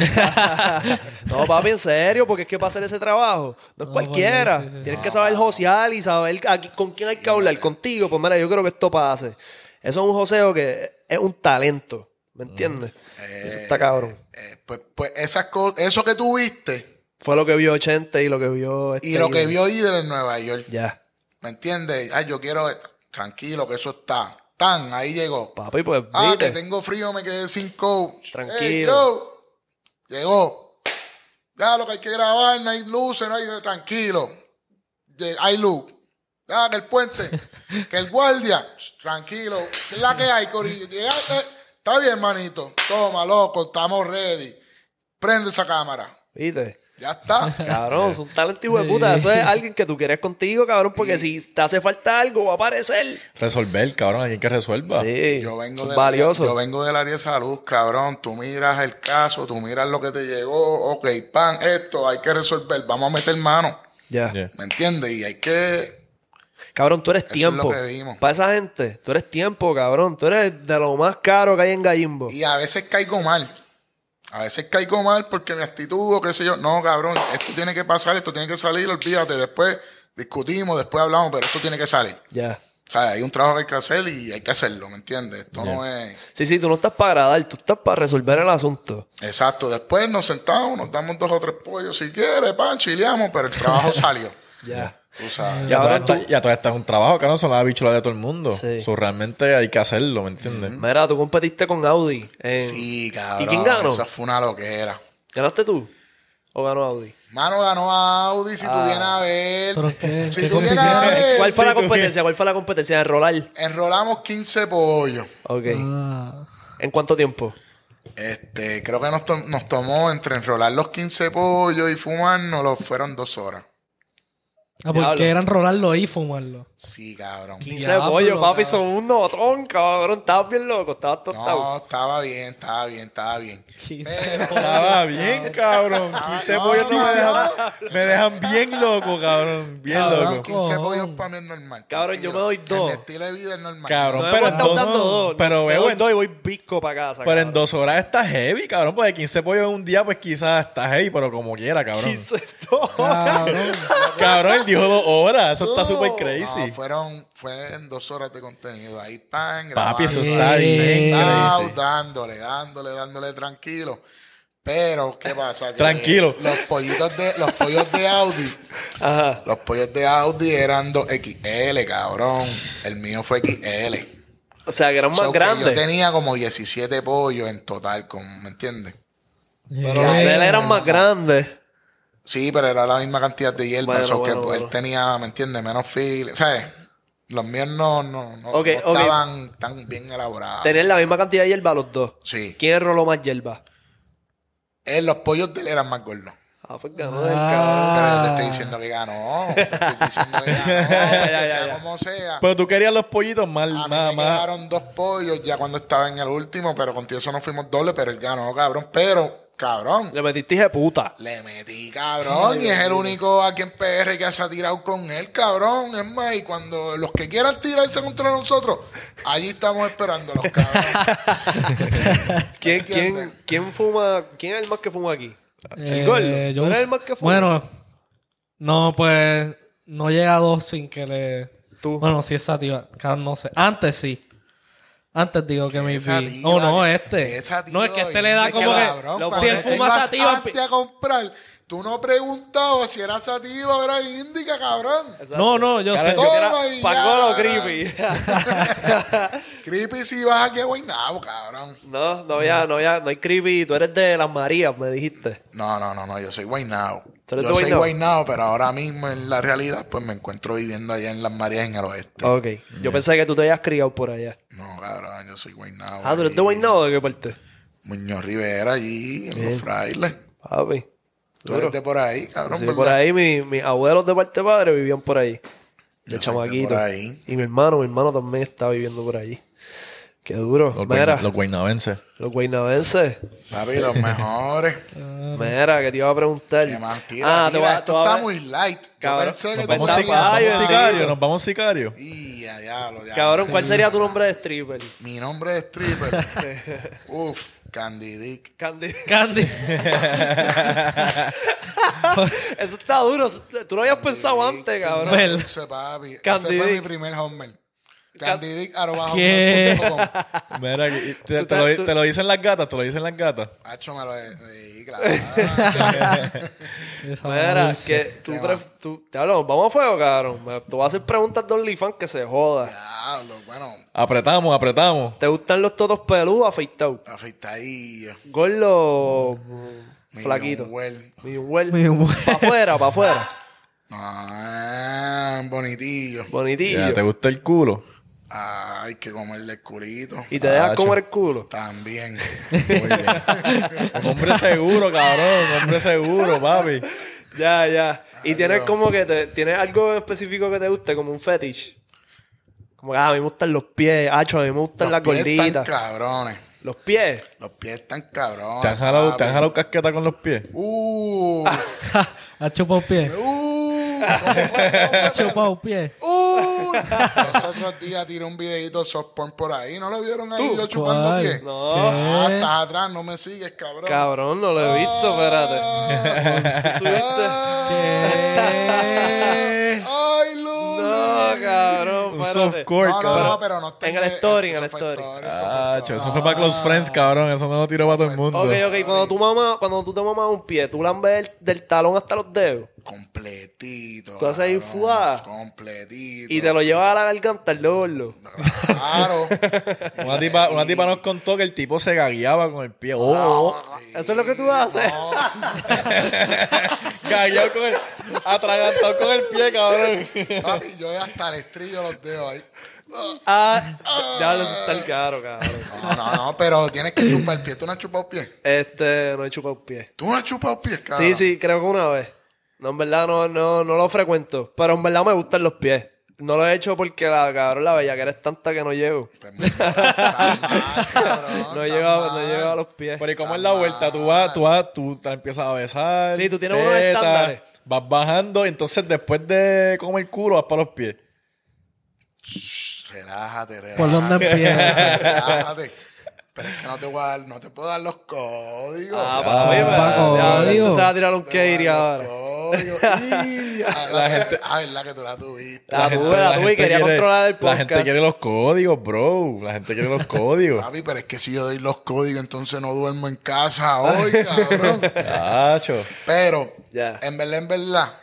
No, papi, en serio, porque es que para hacer ese trabajo no es No, cualquiera. porque sí, sí, sí. Tienes que saber josear y saber aquí, con quién hay que hablar. Contigo, pues mira, yo creo que esto pase. Eso es un joseo que es un talento, ¿me entiendes? Eso está cabrón. eh, pues, pues esas cosas, eso que tú viste Fue lo que vio ochenta y lo que vio... y este lo que Iber. vio Ider en Nueva York. Ya. ¿Me entiendes? Ay, yo quiero, tranquilo, que eso está. Tan, ahí llegó. Papi, pues Ah, viste. que tengo frío, me quedé sin coach. Tranquilo. Hey, Joe. Llegó. Ya, lo que hay que grabar, no hay luces, no hay... Tranquilo. Lle- Hay luz. Ya, que el puente, que el guardia. Tranquilo. ¿Qué es la que hay, Corillo? Llegaste. Está bien, manito. Toma, loco, estamos ready. Prende esa cámara. ¿Viste? Ya está. Cabrón, es un talento hijo de puta. Eso es alguien que tú quieres contigo, cabrón, porque si te hace falta algo, va a aparecer. Resolver, cabrón, alguien que resuelva. Sí, Yo vengo, eso es del, valioso. yo vengo del área de salud, cabrón. Tú miras el caso, tú miras lo que te llegó. Ok, pan, esto hay que resolver. Vamos a meter mano. Ya. Yeah. ¿Me entiendes? Y hay que... Cabrón, tú eres Eso es lo tiempo. que vimos. Para esa gente, tú eres tiempo, cabrón. Tú eres de lo más caro que hay en Gallimbo. Y a veces caigo mal. A veces caigo mal porque mi actitud o qué sé yo. No, cabrón, esto tiene que pasar, esto tiene que salir, olvídate. Después discutimos, después hablamos, pero esto tiene que salir. Ya. O sea, hay un trabajo que hay que hacer y hay que hacerlo, ¿me entiendes? Esto no es... Sí, sí, tú no estás para agradar, tú estás para resolver el asunto. Exacto. Después nos sentamos, nos damos dos o tres pollos. Si quieres, pan, chileamos, pero el trabajo salió. Ya. Tú sabes. Ya, Cabrón, todavía, tú- ya todavía está en un trabajo, que no son la bichola de todo el mundo. Sí. So, realmente hay que hacerlo, ¿me entiendes? Mira, tú competiste con Audi. en- Sí, cabrón. ¿Y quién ganó? Eso fue una loquera. ¿Ganaste tú? ¿O ganó Audi? Mano, ganó Audi, si tú Ah. vienes a ver. ¿Pero qué? Si ¿Qué tú vienes a compitieron? ver. ¿Cuál fue sí, la tú competencia? ¿Cuál fue la competencia? ¿De rolar? Enrolamos quince pollos. Ok. Ah, ¿En cuánto tiempo? Este, creo que nos, to- nos tomó entre enrolar los quince pollos y fumarnos, los fueron dos horas. ah, Diablo. porque eran rolarlo y fumarlo. Sí, cabrón. quince Diablo, pollos, papi, cabrón. son un notón, cabrón. Estabas bien loco, estabas tostado. No, estaba bien, estaba bien, estaba bien. Pero, Estaba bien, cabrón. quince no, pollos no, no, me dejan, no. me dejan bien loco, cabrón. Bien cabrón, loco. quince Cojón. pollos para mí es normal. Cabrón, yo me doy En dos. mi estilo de vida es normal. Cabrón, No me pero voy a estar en dos- dando dos. pero me veo doy en- dos y voy pisco para casa. Pero en cabrón. dos horas está heavy, cabrón. Porque quince pollos en un día, pues quizás está heavy, pero como quiera, cabrón. quince dos. Cabrón. Cabrón, él dijo dos horas. Eso está No. súper No, crazy. fueron, fue en dos horas de contenido. Ahí, pan, Papi, eso grabando, está bien sentado, crazy. dándole, dándole, dándole tranquilo. Pero, ¿qué pasa? Que Tranquilo. Los pollitos de, los pollos de Audi, Ajá. los pollos de Audi eran dos equis ele, cabrón. El mío fue equis ele. O sea, que eran más So que grandes. Yo tenía como diecisiete pollos en total, con, ¿me entiendes? Pero los de él eran más grandes. Sí, pero era la misma cantidad de hierba. Bueno, so bueno, que pues, bueno. él tenía, ¿me entiendes? Menos fil. ¿Sabes? Los míos no, no, no, Ok, no ok. estaban tan bien elaborados. Tenían la misma cantidad de hierba los dos. Sí. ¿Quién roló más hierba? Eh, los pollos de él eran más gordos. Ah, pues ganó el Ah. Pero yo te cabrón. estoy diciendo que ganó. Te estoy diciendo que ganó. Ya, que ya, sea ya. como sea. Pero tú querías los pollitos más, A mí más, me más. quedaron dos pollos ya cuando estaba en el último, pero contigo eso no fuimos doble, pero él ganó, cabrón. Pero, cabrón. Le metiste hija de puta. Le metí, cabrón, y es el único aquí en P R que se ha tirado con él, cabrón. Es más, y cuando los que quieran tirarse contra nosotros, allí estamos esperando los cabrones. ¿Quién, ¿Entiendes? quién, ¿Quién fuma? ¿Quién es el más que fuma aquí? El Eh, gordo. yo ¿Tú eres uso- el más que fuma? Bueno, no, pues no llega a dos sin que le. Tú. Bueno, si es sativa, cabrón, no sé. Antes sí. Antes digo que me vi. sativa, No, no, que- este. que sativa, No, es que este le da ¿viste, como que. cabrón? lo- si Cuando él tú fuma ibas sativa. antes a comprar, tú no preguntabas si era sativa o era índica, cabrón. Exacto. No, no, yo Cara, sé. yo Toma Era y Pangolo ya. creepy. Creepy si vas aquí a Guaynabo, cabrón. No, no había, no había, no hay creepy. Tú eres de Las Marías, me dijiste. No, no, no, no, yo soy Guaynabo. ¿Tú eres Yo de soy Guaynabo? Guaynabo, pero ahora mismo en la realidad, pues me encuentro viviendo allá en Las Marías, en el oeste. Ok. Yo pensé que tú te habías criado por allá. No, cabrón, yo soy Guaynabo. Ah, ¿tú eres de ahí. Guaynabo o de qué parte? Muñoz Rivera, allí, en Los Frailes. Papi. Tú eres de por ahí, cabrón, Sí, ¿verdad? por ahí, mi- mis abuelos de parte de padre vivían por ahí. De Yo soy de chamaquito. por ahí. Y mi hermano, mi hermano también está viviendo por allí. Qué duro. Los, Mira, guayna- los guaynabenses. los guaynabenses. Papi, los mejores. Mira, que te iba a preguntar. Qué más, tira, Ah, te tira, voy a- esto te voy a está ver- muy light. Yo Cabrón, pensé que nos tú vamos me a ibas sicario, a Ay, Nos vamos decir- sicario, nos vamos sicario. Y ya, ya, lo ya. Cabrón, ¿cuál sería tu nombre de stripper? Mi nombre es stripper. Uf, Candy Dick. Candy. Candy. Eso está duro. eso- Tú lo habías pensado antes, cabrón. Well. Dulce, papi. Candy Ese fue Dick. mi primer Homer. Candy Dick, arroba ¿Qué? hotmail punto com. Mira, y te, Tú te lo, te- tú- te lo dicen las gatas, te lo dicen las gatas. Hacho, me lo di, claro. Esa Mira, dulce. que tú, Qué pref- tú te hablo, vamos a fuego, cabrón. Me- Te voy a hacer preguntas de OnlyFans que se joda. Diablo, bueno, Apretamos, apretamos. ¿Te gustan los todos peludos o afeitados? afeitadillo. Gordo, Medium flaquito. well. Medium well. Medium well. Para afuera, para afuera. Ah, bonitillo. Bonitillo. Ya, ¿te gusta el culo? Ay, que comerle el culito. Y te dejas Tacho. comer el culo. También. Muy bien. Un hombre seguro, cabrón. Un hombre seguro, papi. Ya, ya. Y tienes Dios. como que te, tienes algo específico que te guste, como un fetish. Como que ah, a mí me gustan los pies, hacho, a mí me gustan Los las pies están gorditas. cabrones. Los pies. Los pies están cabrones. ¿Te han jalado, papi. te han jalado casqueta con los pies? Uh, Ha chupado pie. uh, Ha chupado pie. uh. Los otros días tiré un videito soft porn por ahí. ¿No lo vieron ahí? Yo chupando ¿Cuál? pies. No. Ah, ¿Qué? estás atrás, no me sigues, cabrón. Cabrón, no lo he visto, espérate. ¿Subiste? ¿Qué? Ay, Luli. No, cabrón, Un espérate. softcore, No, no, cabrón. no, pero no está En el story, en el eso fue story. eso fue Ah, story. eso fue para Close Friends, cabrón. Eso no lo tiró para todo el mundo. Ok, ok, cuando tú, mamas, cuando tú te mamas un pie, tú lambes el- del talón hasta los dedos Completito. Tú haces ahí cabrón, fuá. Completito. y te lo llevas a la garganta, el gordo. Claro. Una tipa, una tipa nos contó que el tipo se gagueaba con el pie. Oh, oh. Eso es lo que tú haces. No, Gagueado con el... Atragantado con el pie, cabrón. papi, yo hasta el estrillo los dedos ahí. Ah, ya lo está el caro, cabrón. No, no, no, pero tienes que chupar el pie. ¿Tú no has chupado pie? Este, no he chupado pie. ¿Tú no has chupado pie, cabrón? Sí, sí, creo que una vez. No, en verdad no, no, no lo frecuento. Pero en verdad me gustan los pies. No lo he hecho porque la cabrón, la bellaquera es tanta que no llego. Pues, man, está mal, cabrón, No he está llegado, no mal. he llegado a los pies. Pero ¿y cómo es la vuelta? Tú vas, tú vas, tú te empiezas a besar. Sí, tú tienes unos estándares. Vas bajando, entonces después de comer culo vas para los pies. Relájate, relájate. ¿Por dónde empieza? Relájate. Pero es que no te, voy a dar, no te puedo dar los códigos. Ah, Ya, papi, Ah, pero- ya, código. entonces va a tirar un te voy a Keiri dar los ahora. códigos. Y, a la, gente... Ah, verdad que tú la tuviste. La tuve, la tuve y quería quiere- controlar el La gente podcast. quiere los códigos, bro. La gente quiere los códigos. Papi, pero es que si yo doy los códigos, entonces no duermo en casa hoy, cabrón. Tacho. Pero, Ya. en verdad, en verdad,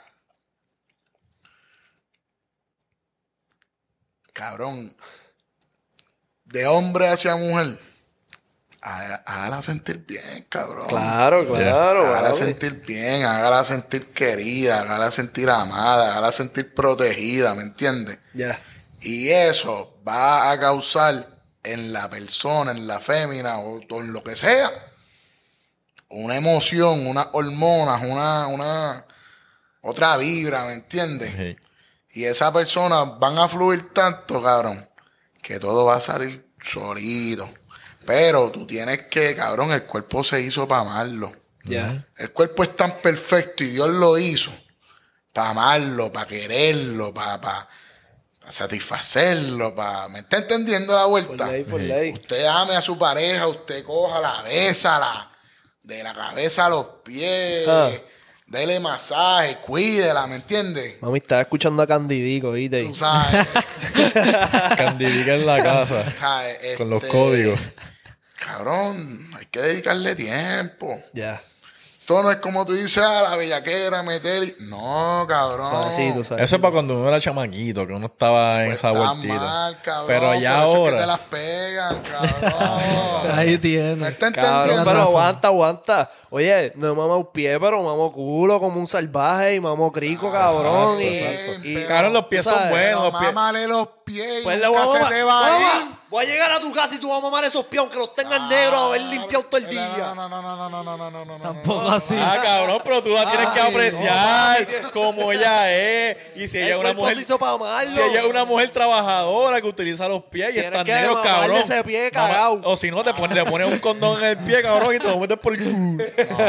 cabrón, de hombre hacia mujer, há- hágala sentir bien, cabrón. Claro, claro. Hágala papi. sentir bien, hágala sentir querida, hágala sentir amada, hágala sentir protegida, ¿me entiendes? Ya. Y eso va a causar en la persona, en la fémina o, o en lo que sea, una emoción, unas hormonas, una, una otra vibra, ¿me entiendes? Sí. Y esas personas van a fluir tanto, cabrón, que todo va a salir solito. Pero tú tienes que, cabrón, el cuerpo se hizo para amarlo. Ya. El cuerpo es tan perfecto y Dios lo hizo para amarlo, para quererlo, para pa, pa satisfacerlo, para... ¿Me está entendiendo la Por vuelta? ley, por ley. Usted ame a su pareja, usted coja la bésala, de la cabeza a los pies, Ah. dele masaje, cuídela, ¿me entiendes? Mami, estaba escuchando a Candidico, ¿viste? Tú sabes, Candidica en la casa. ¿sabes? Con los Este, códigos. Cabrón, hay que dedicarle tiempo. Ya. Todo no es como tú dices, a la bellaquera, meter y... No, cabrón. Suavecito, suavecito. Eso es para cuando uno era chamaquito, que uno estaba en Pues esa está vueltita. mal, cabrón. Pero ya por eso es ahora. que te las pegan, cabrón. Ahí ¿Me tiene. está Cabrón, entendiendo? pero razón. aguanta, aguanta. Oye, no mamo pie, pero mamo culo como un salvaje y mamo crico, cabrón. exacto, y, exacto. y- Pero- Cabrón, los pies tú son sabes, buenos. Pero Los pies. mámale los pies y Pues le nunca voy a se mamar. te va a ir. Mamá, voy a llegar a tu casa y tú vas a mamar esos pies aunque los tengas negros, haber limpiado todo el día. No, no, no, no, no, no, no, no, no, no, no. Tampoco así. Ah, cabrón, pero tú la tienes que Ay, apreciar no, como ella es. Y si ella El es una cuerpo mujer. se hizo para amarlo. Si ella es una mujer trabajadora que utiliza los pies y Tienes están que negros, mamarle cabrón. ese pie Mamá- cagao. O si no, te pones, le pones un condón en el pie, cabrón, y te lo metes por el culo.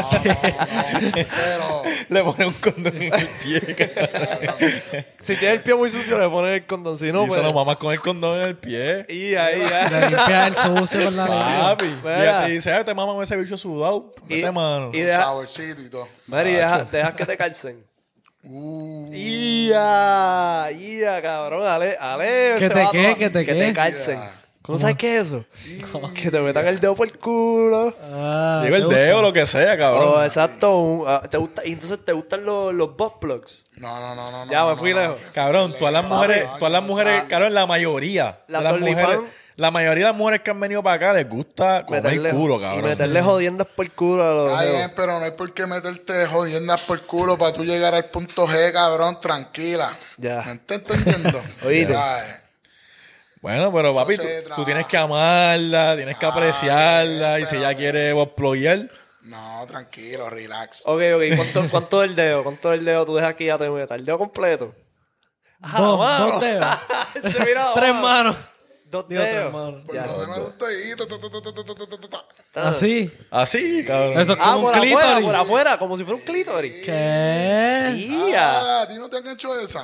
Pero, Le pones un condón en el pie, cabrón. Si tiene el pie muy sucio, le pones el condón. Si no, Y pues. se lo mamas con el condón en el pie. Y ahí ya. Le limpia el sucio con la lengua. Papi. Y Mira. ella te dice, ay, te mamas ese bicho sudado. Y- Ese mano. y un deja, saborcito y todo. Mira, y deja, dejas que te calcen. Uh, ¡Ya! ¡Ya, cabrón! Ale, ale. ¿Que se te va qué? todo- ¿Que te Que qué? te calcen. ¿Cómo sabes qué es eso? Que te metan el dedo por el culo. Ah, Digo ¿te el gusta? dedo, lo que sea, cabrón. Oh, exacto. un- ah, ¿te gusta? Y entonces te gustan los, los butt plugs. no, no, no, no. Ya, no, me no, fui no, lejos. no. Cabrón, todas las mujeres, Papi, todas las no mujeres, sabes. cabrón, la mayoría. Las de las OnlyFans. mujeres, la mayoría de las mujeres que han venido para acá les gusta comer Meterle, culo, y cabrón. meterle jodiendas por el culo a los Está dedos. bien, pero no hay por qué meterte jodiendas por culo para tú llegar al punto G, cabrón, tranquila. Ya. ¿Me estás entendiendo? Oíste. Ya, eh. Bueno, pero papi, se tú, trabaja. tú tienes que amarla, tienes que Ah, apreciarla. bien, Y si pero- ella quiere exployar, No, tranquilo, relax. Ok, ok. ¿Cuánto, cuánto del dedo? ¿Cuánto del dedo tú dejas que ya te meta? ¿El dedo completo? Dos, mano. dos dedos. Se mira la Tres mano. manos. Dos Digo, tres dedos. manos. Por Ya. lo menos un dedito, ta, ta, ta, ta, ta, ta, ta, ta. Así. así, cabrón. Eso es Ah, como por un afuera, clítoris. por afuera, como si fuera un clítoris. ¿Qué? ¡Ya! Ah, ¿a ti no te han hecho esa?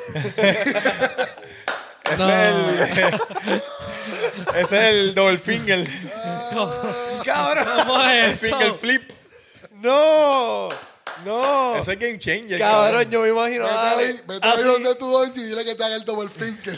Ese es el. Ese es el double finger. ¡Cabrón! ¿Cómo El es eso? finger flip. ¡No! ¡No! Ese es game changer. Cabrón, yo me imagino Vete a ahí, Ale vete ahí así. donde tú doy y dile que te haga el double finger.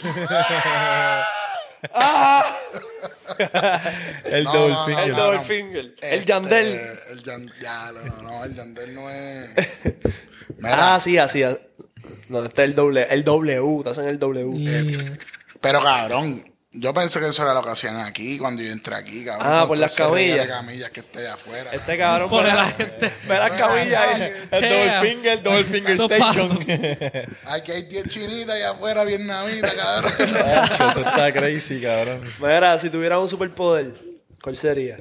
El No, double no, no, finger. El no, double no. finger. Este, El Yandel. El Yandel. Ya, no, no, no, el Yandel no es. Mira, Ah, sí, así. así. No, este es el doble. El W. Te hacen el W. Y- pero cabrón, yo pensé que eso era lo que hacían aquí cuando yo entré aquí, cabrón. Ah, Todo por las ese reguero camillas. de camillas que esté allá Este cabrón Pone ve la la- gente. ve las cabillas ahí. El double Yeah. finger, el double finger Eso station. Aquí hay diez chinitas allá afuera, vietnamitas, cabrón. Eso está crazy, cabrón. Mira, si tuvieras un superpoder, ¿cuál sería?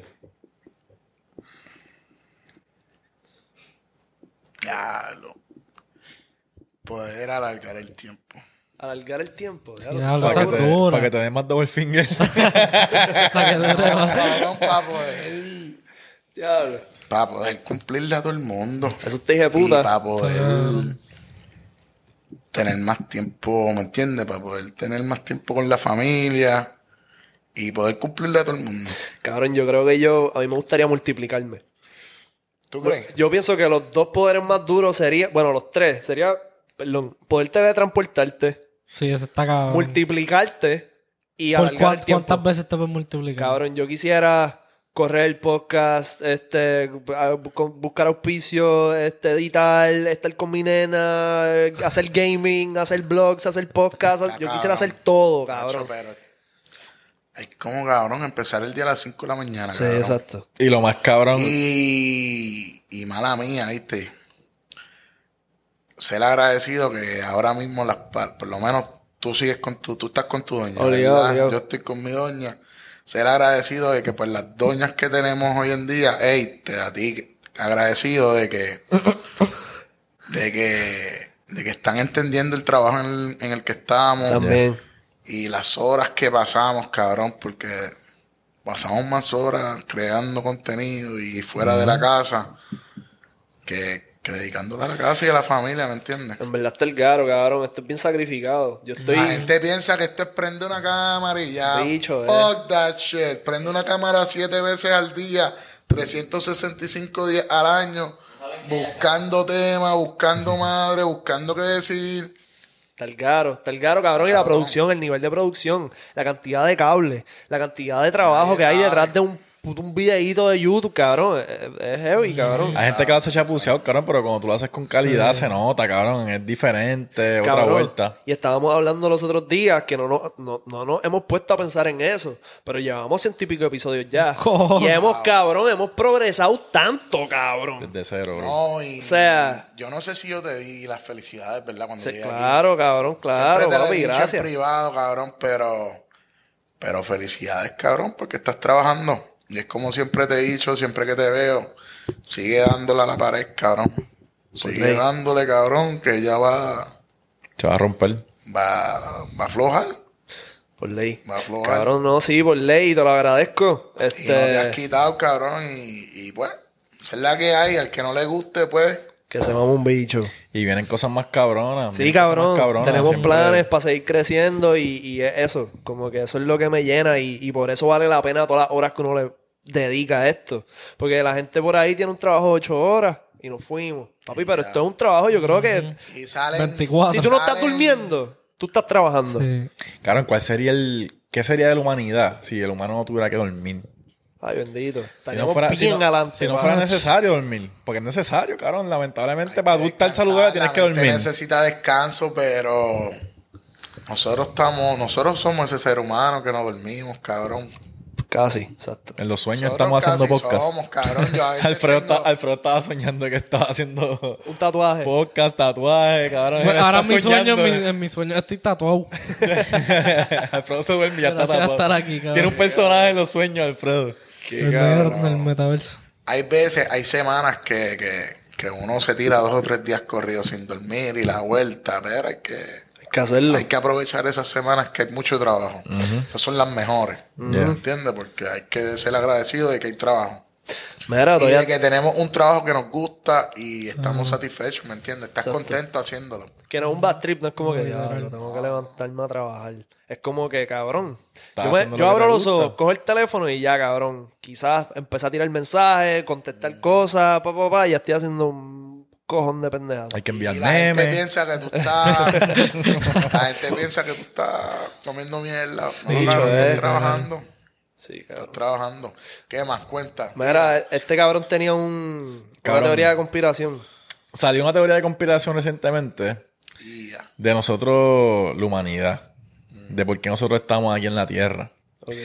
Diablo. Poder alargar el tiempo. Alargar el tiempo. Ya lo Diablo, sé. Para esa que, te, dura. para que te den más double finger. Para que dure más. Cabrón, para poder. Diablo. Para poder cumplirle a todo el mundo. Eso te dije Y puta. para poder tener más tiempo, ¿me entiendes? Para poder tener más tiempo con la familia y poder cumplirle a todo el mundo. Cabrón, yo creo que yo, a mí me gustaría multiplicarme. ¿Tú crees? Yo pienso que los dos poderes más duros serían, bueno, los tres, sería, perdón, poder teletransportarte, Sí, eso está cabrón. multiplicarte y ¿Por alargar cuán- el tiempo. cuántas veces te puedes multiplicar? Cabrón, yo quisiera correr el podcast, este, a- bu- buscar auspicio, este, editar, estar con mi nena, eh, hacer gaming, hacer blogs, hacer podcast. Está Yo cabrón. quisiera hacer todo, Nacho, cabrón. pero es como, cabrón, empezar el día a las cinco de la mañana, Sí, cabrón. exacto. Y lo más cabrón. Y, y mala mía, ¿viste? Ser agradecido que ahora mismo, las, pa- por lo menos, tú sigues con tu, tú estás con tu doña. Obligado, ¿verdad? obligado. Yo estoy con mi doña. Ser agradecido de que, pues, las doñas que tenemos hoy en día, hey, te, a ti, agradecido de que, de que, de que están entendiendo el trabajo en el, en el que estamos. También. Y las horas que pasamos, cabrón, porque pasamos más horas creando contenido y fuera de la casa. que, que dedicándole a la casa y a la familia, ¿me entiendes? En verdad está el caro, cabrón. Esto es bien sacrificado. Yo estoy... La gente piensa que esto es prende una cámara y ya. Bicho, Fuck that shit. Prende una cámara siete veces al día, trescientos sesenta y cinco días al año, buscando temas, buscando madre, buscando qué decir. Está el caro, está el caro, cabrón. Y la producción, el nivel de producción, la cantidad de cables, la cantidad de trabajo Nadie que hay sabe. detrás de un, un videíto de YouTube, cabrón. Es, es heavy, cabrón. Hay gente que lo hace chapuceado, cabrón, pero cuando tú lo haces con calidad se nota, cabrón. Es diferente, otra Cabrón. vuelta. Y estábamos hablando los otros días que no nos no, no nos hemos puesto a pensar en eso. Pero llevamos ciento y pico episodios ya. Cojones. Y hemos, cabrón, hemos progresado tanto, cabrón. Desde cero, bro. No, y, O sea- y yo no sé si yo te di las felicidades, ¿verdad? Cuando Sí, llegué aquí. claro, cabrón, claro, Siempre te lo he papi, dicho en gracias. privado, cabrón, pero, pero felicidades, cabrón, porque estás trabajando. Y es como siempre te he dicho, siempre que te veo, sigue dándole a la pared, cabrón. Sigue ley. dándole, cabrón, que ya va, Se va a romper. va, va a aflojar. Por ley. Va a aflojar. Cabrón, no, sí, por ley, te lo agradezco. Y no te has Este, quitado, cabrón, y, y pues, esa es la que hay. Al que no le guste, pues, que se mame un bicho. Y vienen cosas más cabronas. Sí, vienen cosas cabrón. más cabronas, Tenemos siempre. planes para seguir creciendo y, y es eso. Como que eso es lo que me llena y, y por eso vale la pena todas las horas que uno le dedica a esto. Porque la gente por ahí tiene un trabajo de ocho horas y nos fuimos. Papi, pero esto es un trabajo, yo creo que y salen... veinticuatro. si tú no estás salen- durmiendo, tú estás trabajando. Sí. Cabrón, ¿cuál sería el... ¿Qué sería de la humanidad si el humano no tuviera que dormir? Ay, bendito. Si no Estaríamos fuera, bien si no- adelante. si no pa. fuera necesario dormir. Porque es necesario, cabrón. Lamentablemente, para tú estar Descansar, saludable tienes que la mente dormir. necesita descanso, pero nosotros estamos, nosotros somos ese ser humano que no dormimos, cabrón. Casi, exacto. En los sueños Nosotros estamos haciendo casi podcast. somos, cabrón. Yo a veces Alfredo, tengo- está- Alfredo estaba soñando que estaba haciendo Un tatuaje. podcast, tatuaje, cabrón. Bueno, Él ahora está en mi sueño, en soñando. mi, en mi sueño estoy tatuado. Alfredo se duerme y ya está Gracias a tatuado. estar aquí, cabrón. Tiene un personaje en los sueños, Alfredo. Qué El cabrón. del metaverso. Hay veces, hay semanas que, que, que uno se tira dos o tres días corridos sin dormir y la vuelta, pero hay que, Hay que hacerlo. hay que aprovechar esas semanas que hay mucho trabajo. Esas son las mejores. ¿Me entiendes? Porque hay que ser agradecido de que hay trabajo. Mira, Y todavía de que tenemos un trabajo que nos gusta y estamos satisfechos, ¿me entiendes? Estás contento haciéndolo. que no es un bad trip, no es como que diablo, tengo que levantarme a trabajar. Es como que, cabrón. Estás Yo, me- haciendo yo lo que abro te los gusta. ojos, cojo el teléfono y ya, cabrón. Quizás empecé a tirar mensajes, contestar cosas, pa, pa, pa, y ya estoy haciendo un cojón de pendejadas. Hay que Y enviar la gente memes. piensa que tú estás... la gente piensa que tú estás comiendo mierda. No, Bicho, cabrón, eh. estás trabajando. Sí, cabrón. Estás trabajando. ¿Qué más? Cuenta. Mira, este cabrón tenía un, una Cabrón. teoría de conspiración. Salió una teoría de conspiración recientemente Y ya. de nosotros, la humanidad. De por qué nosotros estamos aquí en la Tierra. Ok.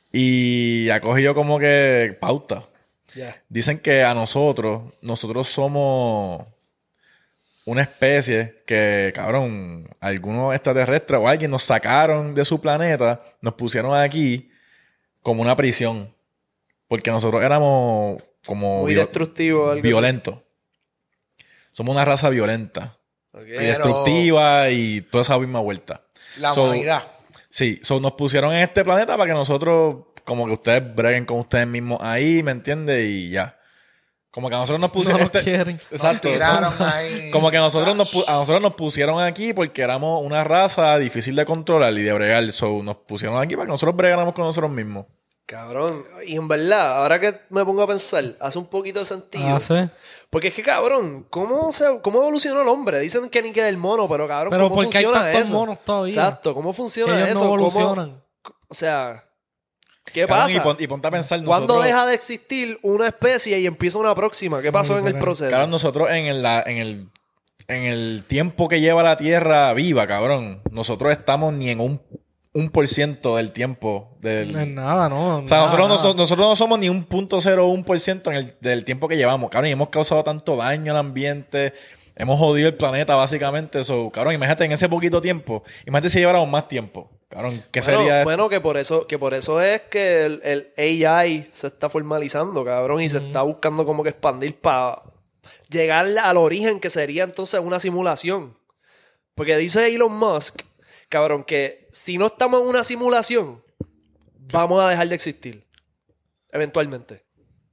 Y ha cogido como que pauta. Ya. Dicen que a nosotros, nosotros somos una especie que, cabrón, algunos extraterrestres o alguien nos sacaron de su planeta, nos pusieron aquí como una prisión. Porque nosotros éramos como Muy vio- destructivo. Algo así. violentos. Somos una raza violenta. Ok. Y Pero- destructiva y toda esa misma vuelta. La So, humanidad. Sí, so, nos pusieron en este planeta para que nosotros, como que ustedes breguen con ustedes mismos ahí, ¿me entiendes? Y ya. Como que a nosotros nos No pusieron... lo este- quieren. Exacto. Tiraron ahí. Como que a nosotros, nos, pu- a nosotros nos pusieron aquí porque éramos una raza difícil de controlar y de bregar. So, nos pusieron aquí para que nosotros bregáramos con nosotros mismos. Cabrón. Y en verdad, ahora que me pongo a pensar, hace un poquito de sentido. Ah, sí. Porque es que, cabrón, ¿cómo, se, ¿cómo evolucionó el hombre? Dicen que ni que del mono, pero cabrón, Pero ¿cómo ¿por qué hay funciona tantos eso? monos todavía? Exacto, ¿cómo funciona Que ellos eso? no ¿Cómo- evolucionan. o sea, ¿qué Cabrón, pasa? Y, pon- y ponte a pensar, ¿Cuándo nosotros... deja de existir una especie y empieza una próxima? ¿Qué pasó en el Literal. proceso? Cabrón, nosotros en el, la- en el en el tiempo que lleva la Tierra viva, cabrón, nosotros estamos ni en un, un por ciento del tiempo del... No es nada, ¿no? O sea, nosotros, no so- nosotros no somos ni un punto cero uno por ciento en el, del tiempo que llevamos. Cabrón, y hemos causado tanto daño al ambiente. Hemos jodido el planeta, básicamente. So, cabrón, imagínate en ese poquito tiempo. Imagínate si lleváramos más tiempo. Cabrón, ¿qué bueno, sería esto? bueno, que por eso, que por eso es que el, el A I se está formalizando, cabrón, y se está buscando como que expandir para llegar al origen que sería entonces una simulación. Porque dice Elon Musk, cabrón, que si no estamos en una simulación, vamos a dejar de existir. Eventualmente.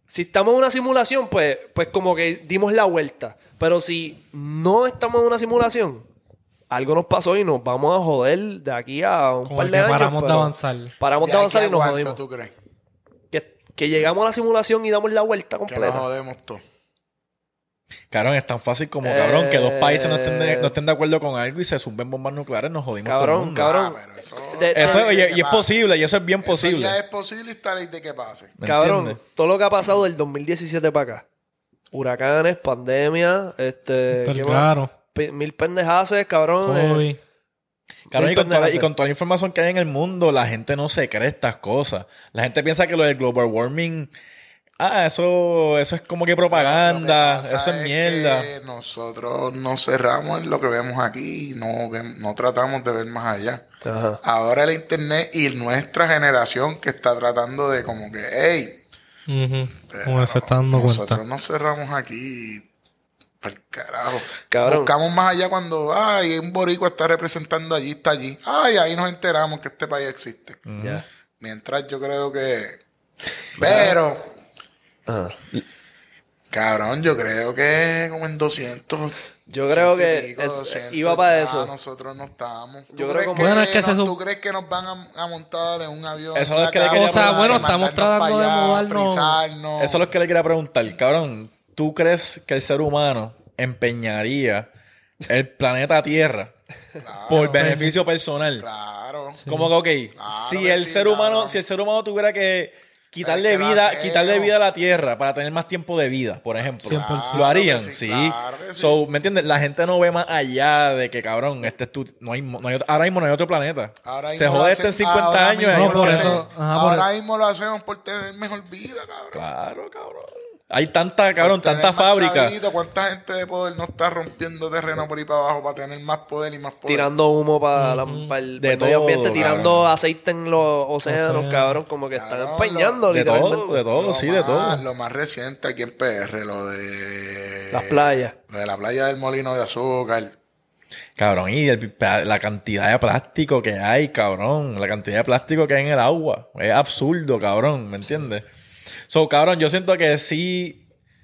si estamos en una simulación, pues, pues como que dimos la vuelta. Pero si no estamos en una simulación, algo nos pasó y nos vamos a joder de aquí a un Como par que de años. paramos de pero avanzar. Paramos de ¿De aquí avanzar a y nos cuánto jodimos. tú crees? Que, que llegamos a la simulación y damos la vuelta Que nos completa. jodemos todos. Cabrón, es tan fácil como, cabrón, que dos países no estén, de, Eh. no estén de acuerdo con algo y se zumben bombas nucleares, nos jodimos todo el Cabrón, mundo. cabrón. Ah, pero eso, De- de- Eso, de oye, que y es pase. posible, y eso es bien Eso posible. ya es posible y está ley de que pase. ¿Me Cabrón, entiendes? todo lo que ha pasado del dos mil diecisiete para acá. Huracanes, pandemia, este... Pero ¿qué más? claro. Pe- mil pendejaces, cabrón. eh, Covid. Cabrón, y con, toda, pendejaces. y con toda la información que hay en el mundo, la gente no se cree estas cosas. La gente piensa que lo del global warming, ah, eso, eso es como que propaganda, Lo que pasa eso es mierda. que nosotros nos cerramos en lo que vemos aquí y no, vem- no tratamos de ver más allá. Ajá. Ahora el internet y nuestra generación que está tratando de como que, hey, Ujú. Como se está dando nosotros cuenta. nos cerramos aquí para el carajo. Cabrón. Buscamos más allá cuando, ay, un boricua está representando allí, está allí. Ay, ahí nos enteramos que este país existe. Ya. Mientras yo creo que... Pero... Ajá. Cabrón, yo creo que como en doscientos. Yo creo ciento y que pico, es- doscientos, iba para ya eso. Nosotros no estamos. ¿Tú Yo creo crees como- que Bueno, es que nos- se sup- ¿Tú crees que nos van a, a montar en un avión? Eso es lo que le acá, quería O sea, mandarnos bueno, para estamos tratando de allá, mudarnos. frizarnos? Eso es lo que le quería preguntar. Cabrón, ¿tú crees que el ser humano empeñaría el planeta Tierra por beneficio personal? Claro. Como que, ok, Claro si que el sí, ser humano, cabrón. si el ser humano tuviera que quitarle Pero es que lo vida, hacemos. quitarle vida a la Tierra para tener más tiempo de vida, por ejemplo, cien por ciento. ¿lo harían? Claro que Sí. sí, claro que sí. So, ¿me entiendes? La gente no ve más allá de que, cabrón, este es tu, no hay, no hay otro- ahora mismo no hay otro planeta. Ahora Se mismo jode lo este en hacen- cincuenta ahora años. y mismo ahí No, no por lo lo hacen. eso- hacen- ajá, por ahora eso. mismo lo hacemos por tener mejor vida, cabrón. Claro, cabrón. Hay tanta, cabrón, Por tener tanta más fábrica. chavito, ¿cuánta gente de poder no está rompiendo terreno por ahí para abajo para tener más poder y más poder? Tirando humo para, la- para el, De para el medio ambiente, todo, tirando cabrón. aceite en los océanos, Océano. cabrón. Como que están Cabrón, empeñando, De literalmente. todo, de todo, Lo sí, de más- todo. Lo más reciente aquí en P R, lo de... Las playas. Lo de la playa del Molino de Azúcar. Cabrón, y el- la cantidad de plástico que hay, cabrón. La cantidad de plástico que hay en el agua. Es absurdo, cabrón, ¿me entiendes? So, cabrón, yo siento que sí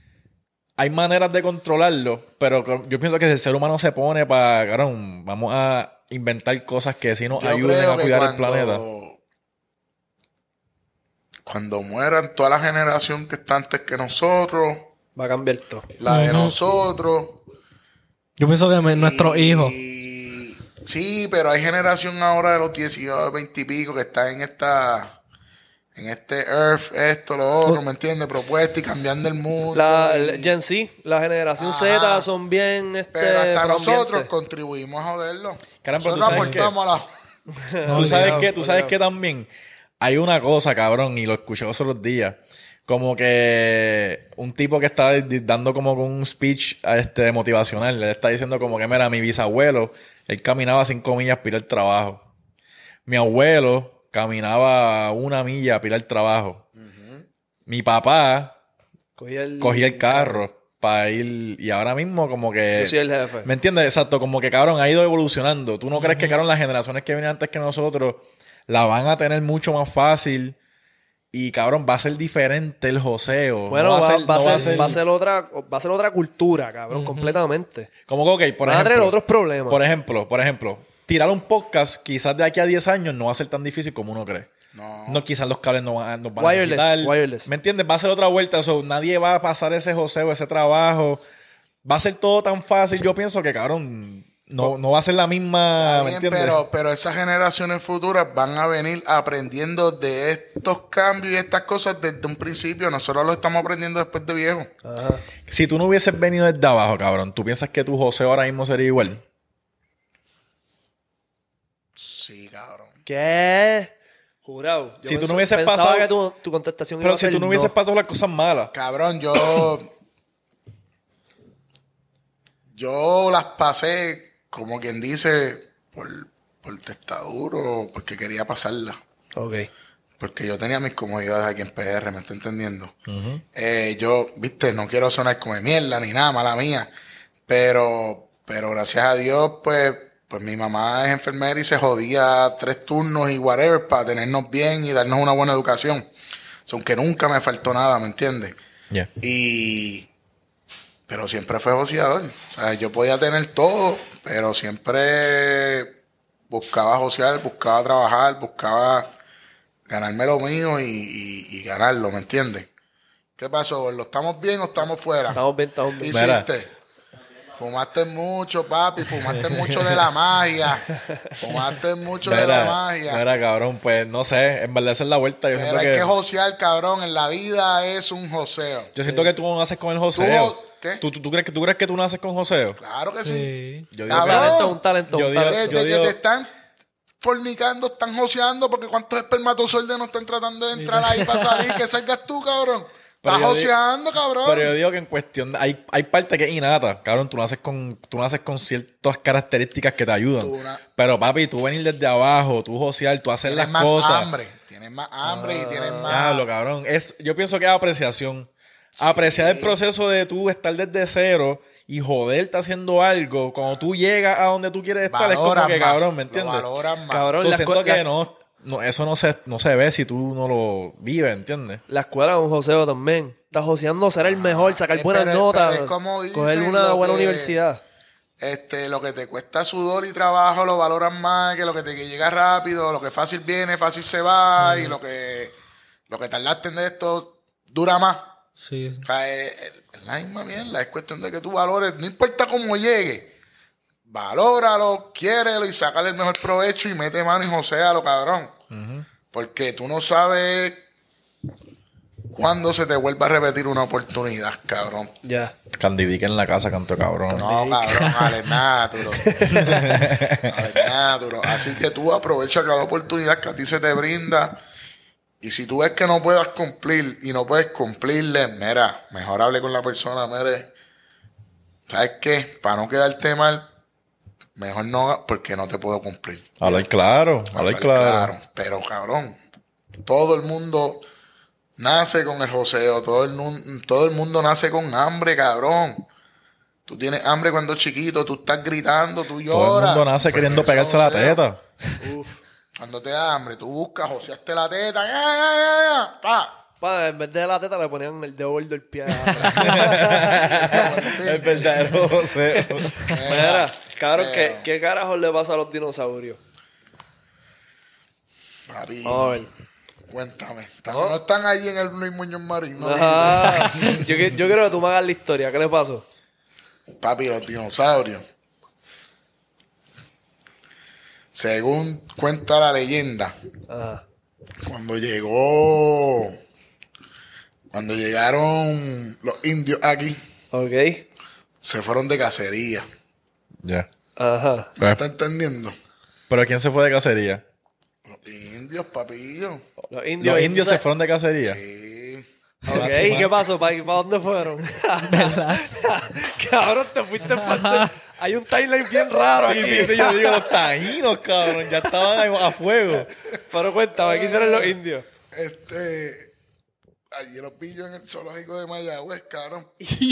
hay maneras de controlarlo, pero co- yo pienso que si el ser humano se pone para, cabrón, vamos a inventar cosas que sí nos Yo ayuden creo a que cuidar el cuando- planeta. Cuando mueran toda la generación que está antes que nosotros, Va a cambiar todo. la de Ujú. nosotros... Yo pienso que me- nuestros y- hijos. Sí, pero hay generación ahora de los dieciocho, veinte y pico que está en esta... En este Earth, esto, lo otro, ¿me entiendes? Propuesta y cambiando el mundo. La y- el Gen Z, la generación Ajá. Z son bien. Este, Pero hasta pro nosotros ambiente. contribuimos a joderlo. Caramba, ¿tú nosotros sabes aportamos a la... Tú sabes Obligado, que, tú sabes obligado. que también hay una cosa, cabrón, y lo escuché los otros días. Como que un tipo que está di- dando como un speech este, motivacional, le está diciendo como que, mira, mi bisabuelo, él caminaba cinco millas para ir al trabajo. Mi abuelo caminaba una milla para ir al trabajo. Mi papá Cogí el, cogía el carro para ir, y ahora mismo como que... Yo soy el jefe. ¿Me entiendes? Exacto, como que cabrón ha ido evolucionando. ¿Tú no crees que cabrón las generaciones que vienen antes que nosotros la van a tener mucho más fácil? Y cabrón, va a ser diferente el joseo. Bueno, No va, ser- va a no ser, va a ser otra, va a ser otra cultura, cabrón, completamente. Como que, ok, por Van a tener ejemplo... otros problemas. Por ejemplo, por ejemplo, tirar un podcast quizás de aquí a diez años no va a ser tan difícil como uno cree. No. No, quizás los cables no van, a- nos van Wireless, a necesitar. wireless. ¿Me entiendes? Va a ser otra vuelta. So, nadie va a pasar ese joseo, ese trabajo. Va a ser todo tan fácil. Yo pienso que, cabrón, no, no va a ser la misma... Está ¿Me bien, entiendes? pero, pero esas generaciones futuras van a venir aprendiendo de estos cambios y estas cosas desde un principio. Nosotros lo estamos aprendiendo después de viejo. Ajá. Si tú no hubieses venido desde abajo, cabrón, ¿tú piensas que tu joseo ahora mismo sería igual? Sí, cabrón. ¿Qué? Jurado. Yo Si tú no pens- hubieses pensaba pasado- que tu, tu contestación Pero iba a si ser tú no hubieses no. pasado las cosas malas. Cabrón, yo... yo las pasé, como quien dice, por, por testaduro, porque quería pasarlas. Ok. Porque yo tenía mis comodidades aquí en P R, ¿me está entendiendo? Eh, yo, viste, no quiero sonar como de mierda ni nada, mala mía. Pero, pero gracias a Dios, pues, pues mi mamá es enfermera y se jodía tres turnos y whatever para tenernos bien y darnos una buena educación. So, aunque nunca me faltó nada, ¿me entiendes? Yeah. Y... Pero siempre fue joseador. O sea, yo podía tener todo, pero siempre buscaba josear, buscaba trabajar, buscaba ganarme lo mío y, y, y ganarlo, ¿me entiendes? ¿Qué pasó? ¿Lo estamos bien o estamos fuera? Estamos bien, estamos ¿Qué bien. hiciste? Fumaste mucho, papi, fumaste mucho de la magia. Fumaste mucho de la magia. Mira, cabrón, pues no sé, en verdad esa es la vuelta. Yo Pero siento hay que, que josear, cabrón. En la vida es un joseo. yo siento que tú no naces con el joseo. Tú- ¿qué? ¿Tú, tú, tú crees que, ¿Tú crees que tú naces con joseo? Claro que sí. Sí. Yo Un digo que- Cabrón. talento, un talento, Yo un digo- talento. Desde yo que digo- te están fornicando, están joseando, porque cuántos espermatozoides no están tratando de entrar ahí para salir, que salgas tú, cabrón. Pero Estás yo digo- joseando, cabrón. Pero yo digo que en cuestión de- hay, hay parte que es innata, cabrón, tú naces con tú naces con ciertas características que te ayudan. Tú na- Pero papi, tú venir desde abajo, tú josear, tú hacer Tienes las más cosas. hambre. Tienes más hambre y tienes más... Diablo, cabrón. Es, yo pienso que es apreciación. Apreciar el proceso de tú estar desde cero y joderte haciendo algo. Cuando tú llegas a donde tú quieres estar, es Valoras como que, más, cabrón, ¿me lo entiendes? valoras más. Cabrón, Yo la siento escue- que la- no, no, eso no se, no se ve si tú no lo vives, ¿entiendes? La escuela es un joseo también. Estás joseando ser el mejor, sacar eh, buenas pero- notas, pero es como dicen coger una lo buena que- universidad. Este, lo que te cuesta sudor y trabajo lo valoran más que lo que te que llega rápido, lo que fácil viene, fácil se va, y lo que lo que tardaste en esto dura más. Sí. O sea, es, es la misma mierda, es cuestión de que tú valores, no importa cómo llegue, valóralo, quiérelo y sácale el mejor provecho y mete mano y joséalo, cabrón. Porque tú no sabes cuándo se te vuelva a repetir una oportunidad, cabrón. Ya. Candy Dick en la casa, canto cabrón. No, cabrón, al naturo. Al naturo. Así que tú aprovecha cada oportunidad que a ti se te brinda. Y si tú ves que no puedas cumplir y no puedes cumplirle, mira, mejor hable con la persona, mire, ¿sabes qué? Para no quedarte mal, mejor no, porque no te puedo cumplir. Hablar claro, hablar Hablar claro. Pero, cabrón, todo el mundo nace con el joseo. Todo el, mun- todo el mundo nace con hambre, cabrón. Tú tienes hambre cuando chiquito, tú estás gritando, tú lloras. Todo el mundo nace Pues queriendo eso pegarse es la joseo. teta. Cuando te da hambre, tú buscas, joseaste la teta, ya, ya, ya, ya, pa. Pa, en vez de la teta le ponían el dedo gordo del pie. El verdadero joseo. Mira, cabrón, ¿qué, Pero- ¿qué carajos le pasa a los dinosaurios? Papi, Vamos a ver. cuéntame. Están- No están allí en el Luis Muñoz Marín, ¿no? Ajá. yo, qui- yo quiero que tú me hagas la historia. ¿Qué le pasó? Papi, los dinosaurios. Según cuenta la leyenda, Ajá. cuando llegó, cuando llegaron los indios aquí, Ok. se fueron de cacería. Ya. Ajá. ¿Me está entendiendo? Pero ¿quién se fue de cacería? Los indios, papillo. Los indios, Los indios se entonces- fueron de cacería. Sí. Ok, ¿y qué pasó? ¿Para, ¿Para dónde fueron? Cabrón, te fuiste para... Hay un timeline bien raro Sí, aquí. sí, sí, yo digo, los taínos, cabrón, ya estaban ahí a fuego. Pero cuéntame, ¿qué hicieron los indios? Este, allí los pillos en el zoológico de Mayagüez, cabrón.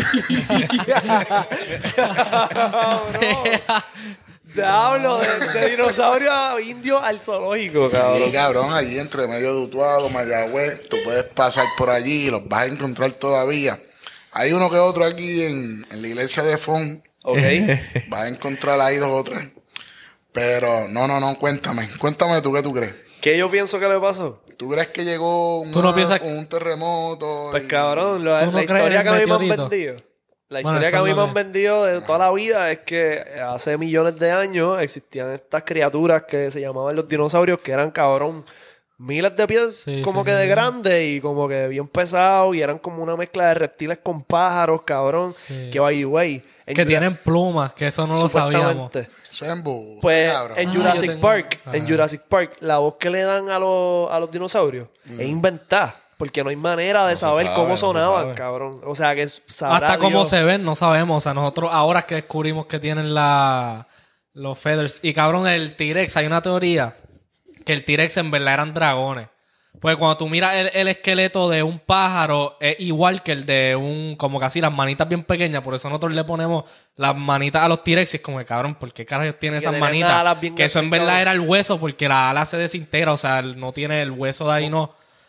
Diablo, de, de dinosaurio a indio al zoológico, cabrón. Sí, cabrón, allí entre medio de Utuado, Mayagüez, tú puedes pasar por allí y los vas a encontrar todavía. Hay uno que otro aquí en, en la iglesia de Fon, Ok. vas a encontrar ahí dos o tres. Pero no, no, no, cuéntame, cuéntame tú qué tú crees. ¿Qué yo pienso que le pasó? ¿Tú crees que llegó un, ¿Tú no piensas- un terremoto? Pues y- cabrón, lo- ¿Tú no la crees historia en que a mí me han meteorito? vendido. La Bueno, historia que a eso mí no me han le- vendido de toda la vida es que hace millones de años existían estas criaturas que se llamaban los dinosaurios, que eran cabrón miles de pies Sí, como sí, que sí, de sí. grandes y como que bien pesados y eran como una mezcla de reptiles con pájaros, cabrón. Sí. Que by the way. en Que Jura- tienen plumas, que eso no lo sabíamos. supuestamente. Eso es embuste, Pues cabrón. en Ah, Jurassic yo tengo- Park, Ajá. en Jurassic Park, la voz que le dan a los, a los dinosaurios es inventada. Porque no hay manera de se saber sabe, cómo no se sonaban, sabe. cabrón. O sea, que sabrá Hasta cómo Dios. se ven, no sabemos. O sea, nosotros ahora que descubrimos que tienen la, los feathers. Y cabrón, el T-Rex, hay una teoría que el T-Rex en verdad eran dragones. Pues cuando tú miras el, el esqueleto de un pájaro, es igual que el de un, como casi las manitas bien pequeñas. Por eso nosotros le ponemos las manitas a los T-Rex. Y es como que, cabrón, ¿por qué carajos tienen Que esas tienen manitas? alas bien Que eso en grandes, verdad cabrón. era el hueso, porque la ala se desintegra. O sea, no tiene el hueso de ahí, no.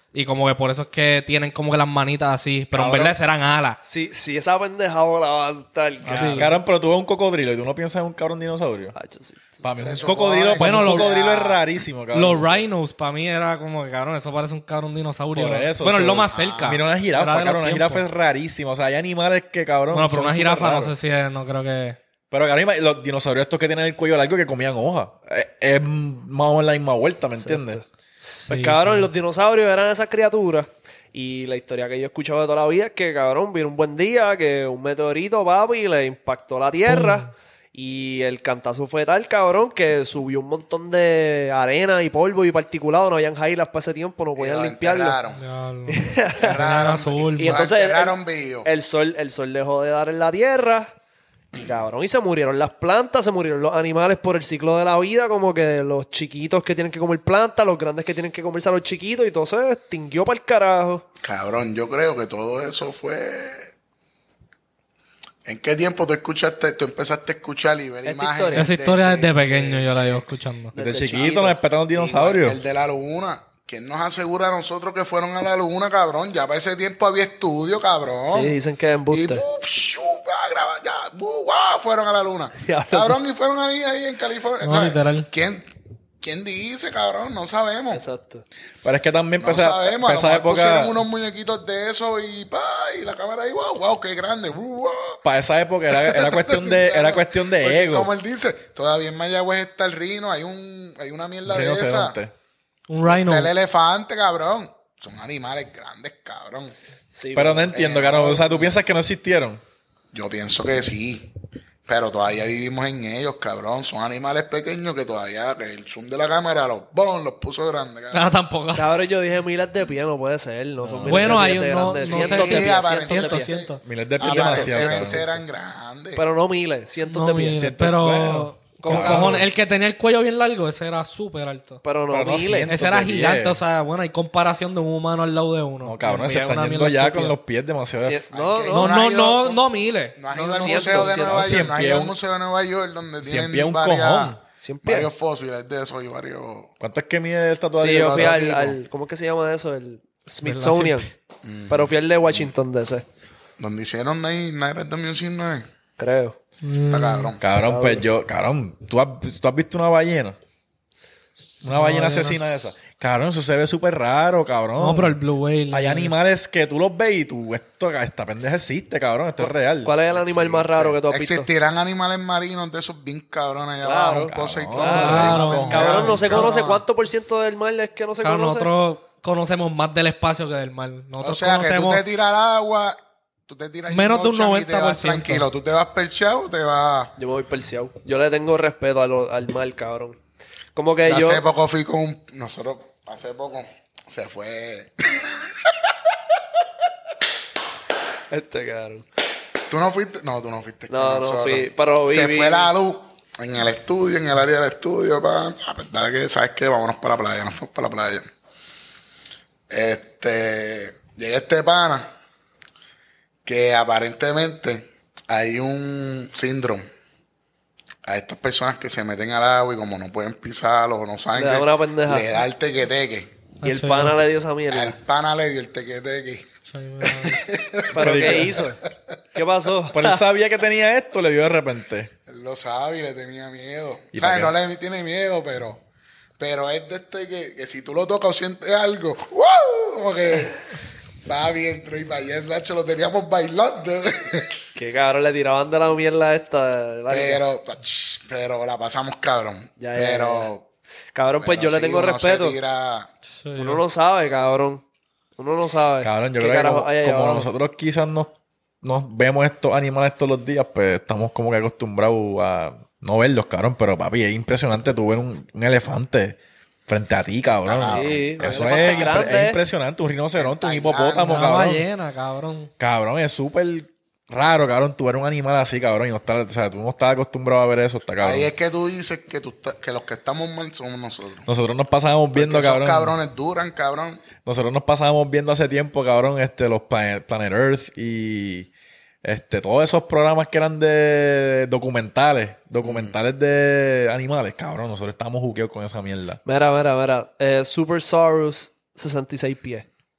Y como que por eso es que tienen como que las manitas así. Pero en Cabrón. verdad serán alas. Si, si esa pendejada la va a estar, cabrón. Cabrón, pero tú ves un cocodrilo y tú no piensas en un cabrón dinosaurio. Hacho, sí. Para mí, Se un supone cocodrilo, que bueno, un los- cocodrilo es rarísimo, cabrón. Los rhinos, para mí, era como que, cabrón, eso parece un cabrón dinosaurio. Por eso, bueno, es lo so- más cerca. Mira una Fuera jirafa, de los cabrón. Una tiempos. jirafa es rarísima. O sea, hay animales que, cabrón. Bueno, pero son una súper jirafa no raros. sé si es, no creo que... Pero, cabrón, ima- los dinosaurios estos que tienen el cuello largo que comían hojas. Es, es más o menos la misma vuelta, ¿me entiendes? Pues Sí, cabrón, sí. los dinosaurios eran esas criaturas. Y la historia que yo he escuchado de toda la vida es que, cabrón, vino un buen día que un meteorito, papi, le impactó la Tierra. Y el cantazo fue tal, cabrón, que subió un montón de arena y polvo y particulado. No habían highlands para ese tiempo, no Y podían lo limpiarlo. enterraron. Diablo. Enterraron. azul. Y Lo entonces el, enterraron vivo. el sol, el sol dejó de dar en la Tierra. Y cabrón, y se murieron las plantas, se murieron los animales por el ciclo de la vida, como que los chiquitos que tienen que comer plantas, los grandes que tienen que comerse a los chiquitos, y todo se extinguió para el carajo. Cabrón, yo creo que todo eso fue... ¿En qué tiempo tú escuchaste, tú empezaste a escuchar y ver Esta imágenes? historia. Esa de- historia de- desde pequeño yo la llevo escuchando. Desde, Desde chiquito chiquito. nos respetan los igual dinosaurios. que el de la luna. ¿Quién nos asegura a nosotros que fueron a la luna, cabrón? Ya para ese tiempo había estudio, cabrón. Sí, dicen que es Y embuste. ¡puf! ¡shu! ¡ah! graba, ya, ¡bu! ¡guau! Fueron a la luna. Ya, Cabrón, y fueron ahí, ahí en California. No, literal. ¿Quién, ¿Quién dice, cabrón? No sabemos. Exacto. Pero es que también No para esa, sabemos. para A lo esa mejor época, pusieron unos muñequitos de eso y pa, y la cámara ahí, wow, wow, qué grande. ¡bu! ¡guau! para esa época era, era cuestión de, era cuestión de Porque ego. como él dice, todavía en Mayagüez está el rino, hay un, hay una mierda de esa. Rinoceronte. Un rhino. Está el elefante, cabrón. Son animales grandes, cabrón. Sí, Pero no entiendo, eh, cabrón. O sea, ¿tú piensas que no existieron? Yo pienso que sí. Pero todavía vivimos en ellos, cabrón. Son animales pequeños que todavía, que el zoom de la cámara los bon, los puso grandes, cabrón. Ah, tampoco. Cabrón, yo dije miles de pies, no puede ser. No son miles Bueno, de hay pies un... de No, no grandes. sé Cientos si... de Sí, pies, aparentemente. cientos de Ciento, pies. ciento. Miles de pies demasiado, Aparentemente cabrón. eran grandes. Pero no miles, cientos No, de pies. mire, Ciento- pero... bueno, con cabrón. cojones, el que tenía el cuello bien largo, ese era súper alto. Pero no Pero no miles. cientos. Ese era de gigante, pies. o sea, bueno, hay comparación de un humano al lado de uno. No, cabrón, Es se una están yendo mierda ya estúpida. con los pies demasiado. Cien- Ay, no, que no, No, has no, ido no, con- no miles. No has No, ido al cientos, museo de cientos. Nueva Cien York. No has pies, ido al un- museo de Nueva York donde cien tienen pies, un varias- cojón. Cien pies. varios fósiles de eso y varios... ¿Cuánto es que mide el tatuaje? Sí, yo fui otro al, tipo. al- ¿cómo es que se llama eso? El Smithsonian. Pero fui al de Washington D C, Donde hicieron ahí Night at the Museum, ¿no es? creo. Está cabrón. Cabrón, pues yo, cabrón, ¿tú has, ¿tú has visto una ballena? Una ballena asesina de esa. Cabrón, eso se ve súper raro, cabrón. No, pero el Blue Whale. Hay eh, animales que tú los ves y tú, esto, esta pendeja existe, cabrón, esto es real. ¿Cuál es el animal más raro que tú has visto? Existirán animales marinos de esos bien cabrones allá Claro, abajo, cosas y todo. claro. Eso Cabrón, no se cabrón. conoce cuánto por ciento del mar es que no se Claro, conoce. nosotros conocemos más del espacio que del mar. O Nosotros sea, que tú conocemos... te tiras al agua, tú te tiras Menos de un Ocean y te noventa por vas ciento. tranquilo. Tú te vas percheado, te vas... Yo me voy perseado. Yo le tengo respeto a lo- al mar, cabrón. Como que Yo yo... hace poco fui con un... Nosotros, hace poco, se fue... Este, cabrón. ¿Tú no fuiste? No, tú no fuiste. con No, no nosotros. fui, pero vi- Se vi- fue la luz en el estudio, en el área del estudio. Pa, pa, pues dale que, ¿sabes qué? Vámonos para la playa. Nos fuimos para la playa. Este... Llega este pana que aparentemente hay un síndrome a estas personas que se meten al agua y como no pueden pisar o no saben Le da qué, una pendeja. le da el tequeteque. Y el Sí. pana le dio esa Al mierda. pana le dio el tequeteque. ¿Pero qué hizo? ¿Qué pasó? Pero él sabía que tenía esto, le dio de repente. Él lo sabe y le tenía miedo. ¿Y O sea, para no le tiene miedo, pero... Pero es de este que, que si tú lo tocas o sientes algo, ¡wow! Como que va bien, y para allá, Nacho, lo teníamos bailando. Que cabrón, le tiraban de la mierda esta. larga. pero, ach, pero la pasamos cabrón. Ya, ya, pero... Cabrón, pues pero yo le sí, tengo uno se respeto. tira- Sí. Uno no sabe, cabrón. Uno no sabe. Cabrón, yo qué creo que carajo como, hay allá como abajo. nosotros quizás nos, nos vemos estos animales todos los días, pues estamos como que acostumbrados a no verlos, cabrón. Pero papi, es impresionante tú ver un, un elefante frente a ti, cabrón. Sí, Eso un es, elefante impre- grande. es impresionante. Un rinoceronte, un En hipopótamo, Una cabrón. ballena, cabrón. Cabrón, es súper raro, cabrón. Tú ver un animal así, cabrón, y no estar, o sea, tú no estás acostumbrado a ver eso, está cabrón. Ahí es que tú dices que, tú estás- que los que estamos mal somos nosotros. Nosotros nos pasábamos viendo, Porque esos cabrón. cabrones duran, cabrón. Nosotros nos pasábamos viendo hace tiempo, cabrón, este, los Planet, Planet Earth y este, todos esos programas que eran de documentales, documentales de animales, cabrón. Nosotros estábamos juqueados con esa mierda. Mira, mira, mira. Eh, Super Saurus, sesenta y seis pies.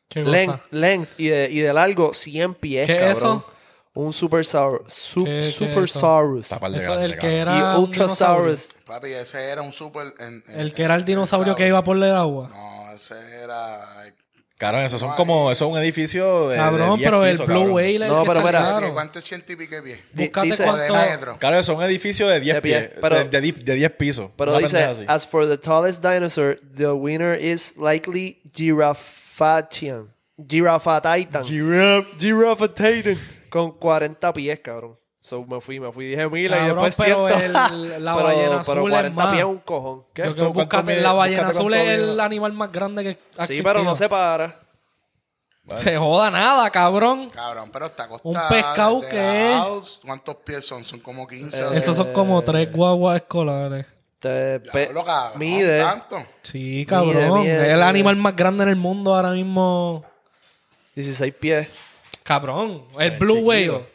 ¿Qué cosa? Length, length y de, y de largo cien pies, ¿Qué es cabrón. eso? Un Super Saurus. Su, ¿Qué- qué super es eso? Saurus. Está par de Eso es grande, el que cabrón. era Y un Ultra dinosaurio. Saurus. Papi, ese era un super... en- en- El que era el en- dinosaurio en- que iba por el agua. No, ese era... Cabrón, esos son No, como... ahí- Eso es un edificio de Cabrón, de diez pero el pisos, Blue cabrón. Whale es el No, que pero está mira, claro. ¿Cuánto es ciento y pico de pies? Di- Búscate dice- cuánto- De metro. Claro, son edificios de diez De pie, pies. pero- de, de, di- de diez pisos. Pero Una dice, pendeja así. as for the tallest dinosaur, the winner is likely Giraffatian. Giraffatitan. Giraffe. Giraffatitan. Con cuarenta pies, cabrón. So me fui, me fui. Dije mil y Cabrón, después pero ciento. el- la pero, ballena pero azul es cuarenta más. pies es un cojón. ¿Qué? Yo creo que ¿Cuánto búscate, mide- la ballena búscate azul cuánto es el mide? animal más grande que ha Sí, pero existido. no se para. Se joda nada, cabrón. Cabrón, pero está acostada. Un pescado desde que la es- house. ¿Cuántos pies son? Son como quince. o Esos son como tres guaguas escolares. Te pe- Diablo, cabrón, mide. tanto. Sí, cabrón. mide, es el mide. animal más grande en el mundo ahora mismo. dieciséis pies. Cabrón. El Blue Whale.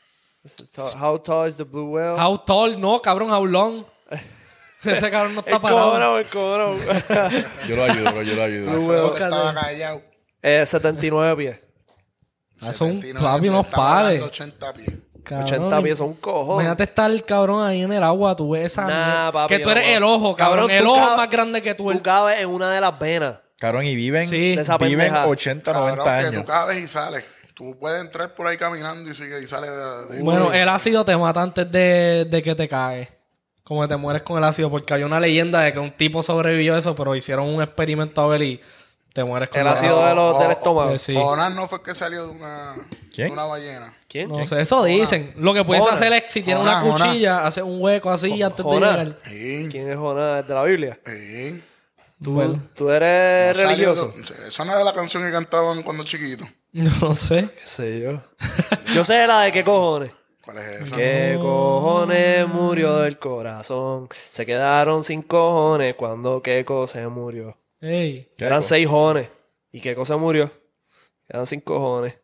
How tall is the blue whale? How tall? No, cabrón, how long. Ese cabrón no está el parado. cobrón, el cobrón. Yo lo ayudo, bro, yo lo ayudo. Alfredo que Búscate. estaba callado. eh, setenta y nueve pies. Ah, son, setenta y nueve papi, pies, unos estamos pares. hablando ochenta pies. Cabrón, ochenta pies son un cojón. Imagínate estar el cabrón ahí en el agua, tú ves esa Nah, mierda. papi, Que tú no, eres no. el ojo, cabrón. Cabrón, el tú ojo es cabes- más grande que tú. Tú El... cabes en una de las venas. Cabrón, y viven, Sí. De esa viven pendeja. ochenta, Cabrón, noventa que años. tú cabes y sales. Tú puedes entrar por ahí caminando y sigue y sale de, de- Bueno, el ácido te mata antes de, de que te caes. Como que te mueres con el ácido. Porque hay una leyenda de que un tipo sobrevivió a eso, pero hicieron un experimento a ver y te mueres con El el ácido de los, del estómago. Pues sí. Jonas no fue el que salió de una, ¿Quién? de una ballena. ¿Quién? No sé, eso dicen. Lo que puedes Jonah. hacer es, si tienes una Jonah, Jonah. cuchilla, hacer un hueco así antes Jonah. de llegar. Sí, ¿Quién es Jonás de la Biblia? sí. ¿Tú, Bueno. tú eres No salió religioso? de- Esa no era la canción que cantaban cuando chiquito. No sé. ¿Qué sé yo? Yo sé la de qué cojones. ¿Cuál es esa? ¿Qué cojones murió del corazón? Se quedaron sin cojones cuando Keiko se murió. Ey. ¿Qué Eran co- seis jones. ¿Y Keiko se murió? Quedaron sin cojones.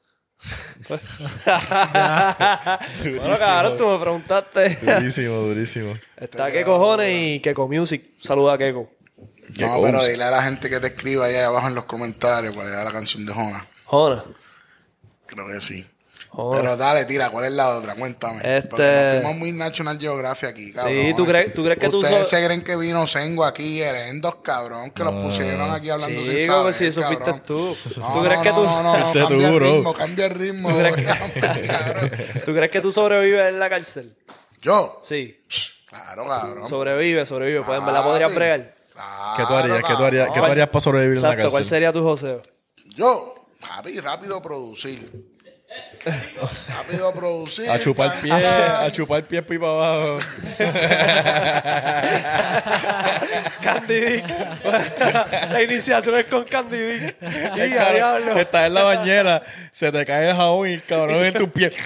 Bueno, cabrón, tú me preguntaste. Durísimo, durísimo. Está qué cojones y Keiko Music. Saluda a Keiko. Qué No, pero cosa. dile a la gente que te escriba ahí abajo en los comentarios cuál era la canción de Jonas. Jona. Creo que sí. Jonas. Pero dale, tira, ¿cuál es la otra? Cuéntame. Este- Porque nos fuimos muy National Geographic aquí, cabrón. Sí, ¿tú crees- tú crees que tú Ustedes so- se creen que vino Sengo aquí, herendos, cabrón, que los pusieron aquí hablando sin Chico, saber, pues si eso cabrón. fuiste tú. No, ¿Tú crees no, que no, tú- No, no, no, Fuiste cambia tú, el bro. ritmo, cambia el ritmo. cabrón. ¿Tú crees que tú sobrevives en la cárcel? Yo, Sí. claro, cabrón. Sobrevive, sobrevive. Pues en verdad podrías Papi, bregar. claro, ¿Qué tú harías? ¿Qué tú harías? ¿Qué tú cabrón. harías para sobrevivir en la Exacto, ¿cuál cárcel? sería tu joseo? Yo, papi, rápido producir. Rápido producir. A chupar pie, cantar. a chupar pie y para abajo. Candy Dick. La iniciación es con Candy Dick. Y a diablo. Estás en la bañera, se te cae el jabón y el cabrón en tu pie.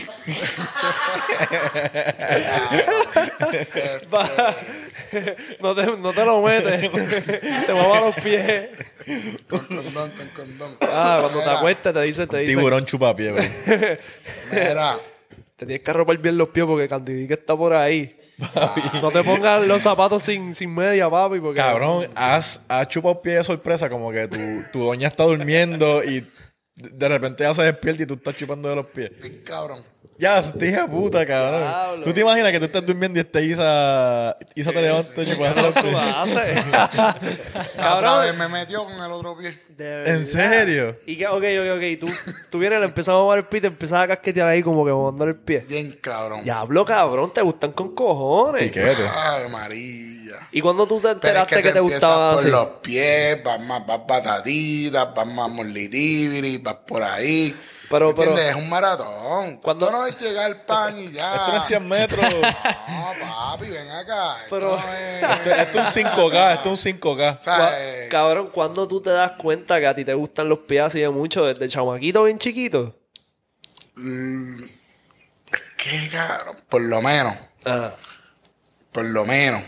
Va. No te, no te lo metes. Te mueva los pies. Con condón, con condón. Ah, cuando te Mira, acuestas te dice, te dice. Tiburón chupa pie, güey. Mira, Te tienes que arropar bien los pies porque Candy Dick está por ahí. No te pongas los zapatos sin, sin media, papi. Porque Cabrón, has, has chupado pie de sorpresa, como que tu, tu doña está durmiendo y de repente ya se despierta y tú estás chupando de los pies. qué cabrón. Ya, te hija puta, cabrón. Diablo. ¿Tú te imaginas que tú estás durmiendo y este Isa, Isa te levanta chupando los tú pies? haces. Otra vez Cabrón. me metió con el otro pie. De ¿En serio? Y que, ok, ok, ok. Tú, tú vienes, le empiezas a mover el pie y te empiezas a casquetear ahí como que moviendo el pie. Bien cabrón. Diablo, cabrón, te gustan con cojones. Piquete. Ay, María. ¿Y cuando tú te Pero es enteraste que, que, te empiezas gustaba por así? los pies, vas más, vas batatitas, vas más molitibiri, vas por ahí. Pero- pero- ¿Entiendes? Es un maratón. Cuando- Cuando no es llegar el pan y ya. Esto no es cien metros. No, papi, ven acá. Pero- Esto no es... Esto, esto es un cinco K, esto es un cinco K. O sea, Cua- eh, Cabrón, ¿cuándo tú te das cuenta que a ti te gustan los pies así de mucho? ¿Desde chamaquito bien chiquito? mm, ¿Qué cabrón? Por lo menos. Ajá. Por lo menos.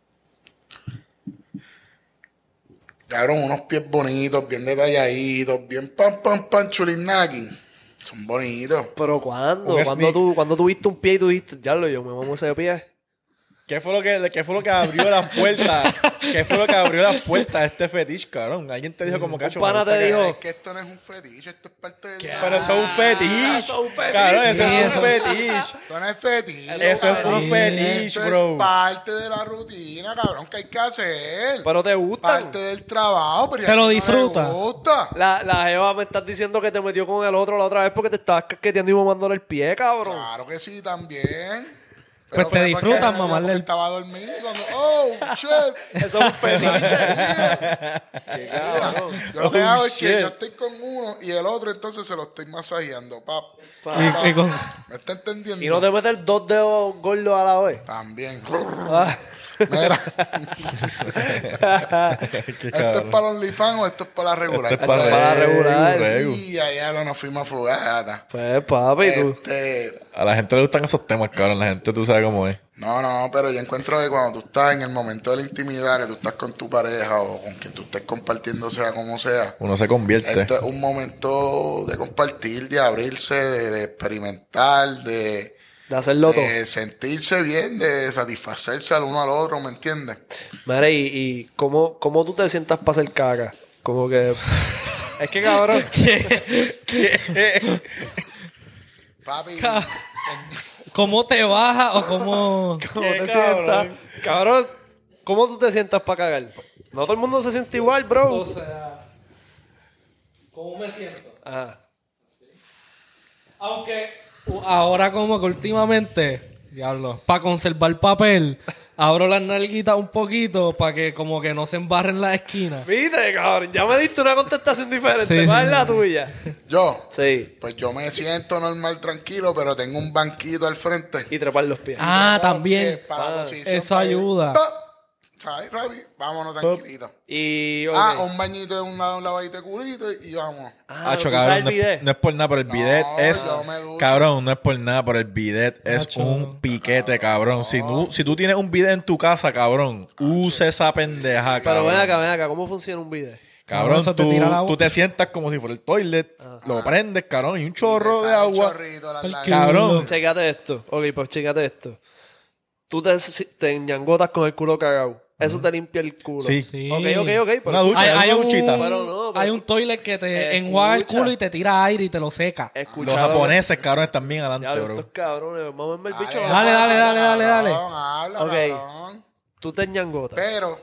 Cabrón, unos pies bonitos, bien detalladitos, bien pam, pam, pam, chulinaki. Son bonitos. ¿Pero cuándo? Un ¿Cuándo sneak. tú, cuando tú viste un pie y tú dijiste, ya lo yo me mamo ese pie? ¿Qué fue lo que, qué fue lo que abrió las puertas? ¿Qué fue lo que abrió las puertas a este fetiche, cabrón? Alguien te dijo como cacho. Un pana me gusta te que- dijo- Es que esto no es un fetiche, esto es parte del... Pero eso es un fetiche. eso es un fetiche. Cabrón, eso Sí, es eso- un fetiche. Esto no es fetiche. Eso es cabrón. un fetiche, Esto bro. es parte de la rutina, cabrón, que hay que hacer. Pero te gusta. Parte del trabajo. Pero Te ¿y a lo quién no le disfruta. gusta? La, la jeva me estás diciendo que te metió con el otro la otra vez porque te estabas casqueteando y mamándole el pie, cabrón. Claro que sí, también. Pues te fue porque disfrutas, ese día mamarle porque el- estaba dormido cuando... ¡Oh, shit! Eso es un fetiche. Qué cabrón. Yo lo que Oh, hago es que shit. yo estoy con uno y el otro entonces se lo estoy masajeando, pap. Y, y con- ¿Me está entendiendo? Y no te metes dos dedos gordos a la vez. También. Ah. Mira, Qué ¿esto es cabrón. para OnlyFans o esto es para la regular? Esto es para para regu, regular. regu. Y allá lo nos fuimos a fugata. Pues, papi, tú. Este, A la gente le gustan esos temas, cabrón. La gente, tú sabes cómo es. no, no, pero yo encuentro que cuando tú estás en el momento de la intimidad, que tú estás con tu pareja o con quien tú estés compartiendo, sea como sea, Uno se convierte. esto es un momento de compartir, de abrirse, de, de experimentar, de, De hacerlo todo. de sentirse bien, de satisfacerse al uno al otro, ¿me entiendes? Mira, y, y cómo, cómo tú te sientas para hacer caca. Como que. Es que cabrón. Papi, ¿Cómo te baja o cómo...? ¿Cómo Qué te cabrón. sientas? Cabrón, ¿cómo tú te sientas para cagar? No todo el mundo se siente igual, bro. O sea... ¿Cómo me siento? Ajá. Aunque u- ahora como que últimamente, diablo, para conservar papel, abro las nalguitas un poquito para que como que no se embarren las esquinas. Viste, cabrón, ya me diste una contestación diferente. Sí, ¿Cuál sí, es la sí. tuya? yo, Sí. pues yo me siento normal, tranquilo, pero tengo un banquito al frente. Y trepar los pies. Ah, Para- también. para la Ah, posición, eso para ir. ayuda. ¡Pop! ¿Sabes, Ravi? Vámonos tranquilito. Y. ok. Ah, un bañito de un lado, un lavadito de culito y, y vamos. Ah, Hacho, ¿tú sabes cabrón, el no, es- bidet? no es por nada, pero el bidet No, es... yo me ducho. Cabrón, no es por nada, pero el bidet es Hacho. un piquete, cabrón. Si, tú, si tú tienes un bidet en tu casa, cabrón, use esa pendeja, Pero cabrón. ven acá, ven acá, ¿cómo funciona un video? Cabrón, Eso te tú, tira el agua. tú te sientas como si fuera el toilet, lo prendes, cabrón, y un Y chorro te de sale un agua. chorrito, la- El la- que- Cabrón. Chécate esto. Ok, pues chécate esto. Tú te, te ñangotas con el culo cagado. Eso te limpia el culo. Sí. Sí. Ok, ok, ok. Pero Una ducha. Hay, es hay una un, duchita. Pero no, pero- hay un toilet que te Escucha. enjuaga el culo y te tira aire y te lo seca. escucha Los lo que- japoneses, cabrón, están bien adelante, Diablo, bro. estos cabrones, vamos a ver el bicho. Dale, dale, dale, dale, dale. Cabrón, habla, Ok. cabrón. Tú te ñangotas. Pero,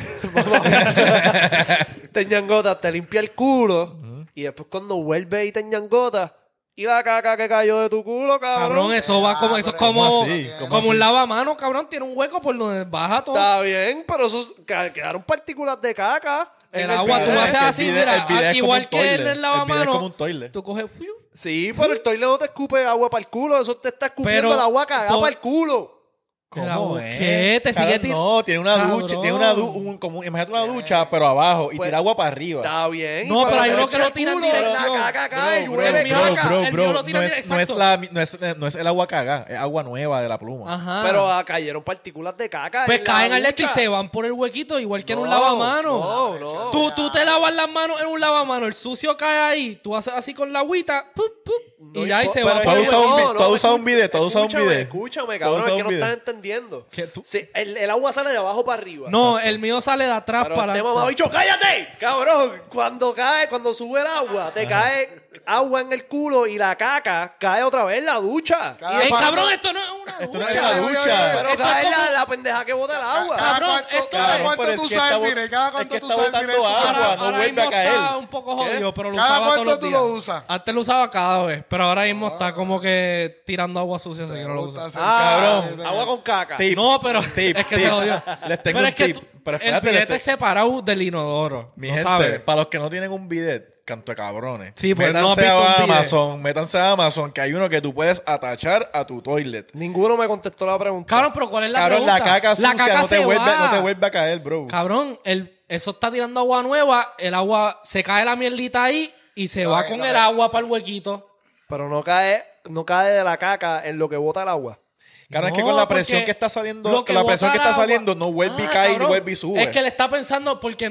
te ñangotas, te limpia el culo. Y después cuando vuelves y te ñangotas. Y la caca que cayó de tu culo, cabrón. Cabrón, eso va como, eso es pero como, ¿cómo así? ¿Cómo como así? un lavamanos, cabrón, tiene un hueco por donde baja todo. Está bien, pero eso es- ca- quedaron partículas de caca. El en agua, tú bidet. haces que el así, bidet- mira, el bidet es como igual un que en toilet. el El bidet es lavamanos. como un toilet. Tú coges, fiu, Sí, pero el toile no te escupe agua para el culo. Eso te está escupiendo Pero el agua cagada to- para el culo. ¿Cómo ¿Cómo es? es? ¿Qué? ¿Te Cabrón, sigue tir- No, tiene una Cabrón. ducha, tiene una du un, como, imagínate una ducha, pero abajo, y Pues, tira agua para arriba. Está bien. No, y pero hay cuando uno que lo el tira en culo, dirección. La caca cae, Bro, llueve mío bro, caca. bro, el bro, mío lo tira no, es, no, es exacto. la, no, es, no es el agua cagada, es agua nueva de la pluma. Ajá. Pero ah, cayeron partículas de caca. pues en la caen al lecho y ducha. se van por el huequito, igual que en un No, lavamanos. no, no. Tú, tú te lavas las manos en un lavamanos, el sucio cae ahí, tú haces así con la agüita, pup, pup, No y ahí impo- se pero va es ¿Tú has por que el usado un no, bi- no, tú has usado un escu- bidet? ¿Tú has usado un escúchame, bidet? Escúchame, ¿Tú has cabrón, es usado que un no estás bidet? entendiendo. ¿Qué tú? Sí, el, el agua sale de abajo para arriba. No, el mío sale de atrás Pero para este adelante. mamabicho, cállate, cabrón. Cuando cae, cuando sube el agua, te cae agua en el culo y la caca cae otra vez en la ducha. Cada Ey, pa- cabrón, esto no es una Esto no ducha. es una Oye, oye, ducha. Pero Esto cae es la, como- la pendeja que bota el agua. cada Cabrón, cuánto, esto cada es- cuánto pero tú es que usas está el bot- bidet, cada es cuánto que tú está usas el botando bidet en tu agua, casa. no ahora vuelve mismo a caer. está un poco jodido, pero lo ¿Cada usaba todos cuánto los tú días. lo usas? Antes lo usaba cada vez, pero ahora mismo está como que tirando agua sucia, así que no lo gusta uso. hacer Ah, caca. agua con caca. Tip, No, pero tip, es que tip. se jodió. Les tengo pero un es que tip. tú- Pero el espérate, les billete te- es separado del inodoro. Mi ¿no gente, sabes? para los que no tienen un bidet, canto de cabrones. Sí, pues no has métanse visto un a bidet. Amazon, métanse a Amazon, que hay uno que tú puedes atachar a tu toilet. Ninguno me contestó la pregunta. Cabrón, pero ¿cuál es la Cabrón, pregunta? la caca sucia no, te se vuelve, va. no te vuelve a caer, bro. Cabrón, el, eso está tirando agua nueva, el agua, se cae la mierdita ahí y se No, va eh, con no, el eh. agua para el huequito. Pero no cae, no cae de la caca en lo que bota el agua. Claro, es que No, con la presión porque que está saliendo, lo con la presión bota que el está agua- saliendo, no vuelve y Ah, cae y cabrón, vuelve y sube. Es que le está pensando porque no,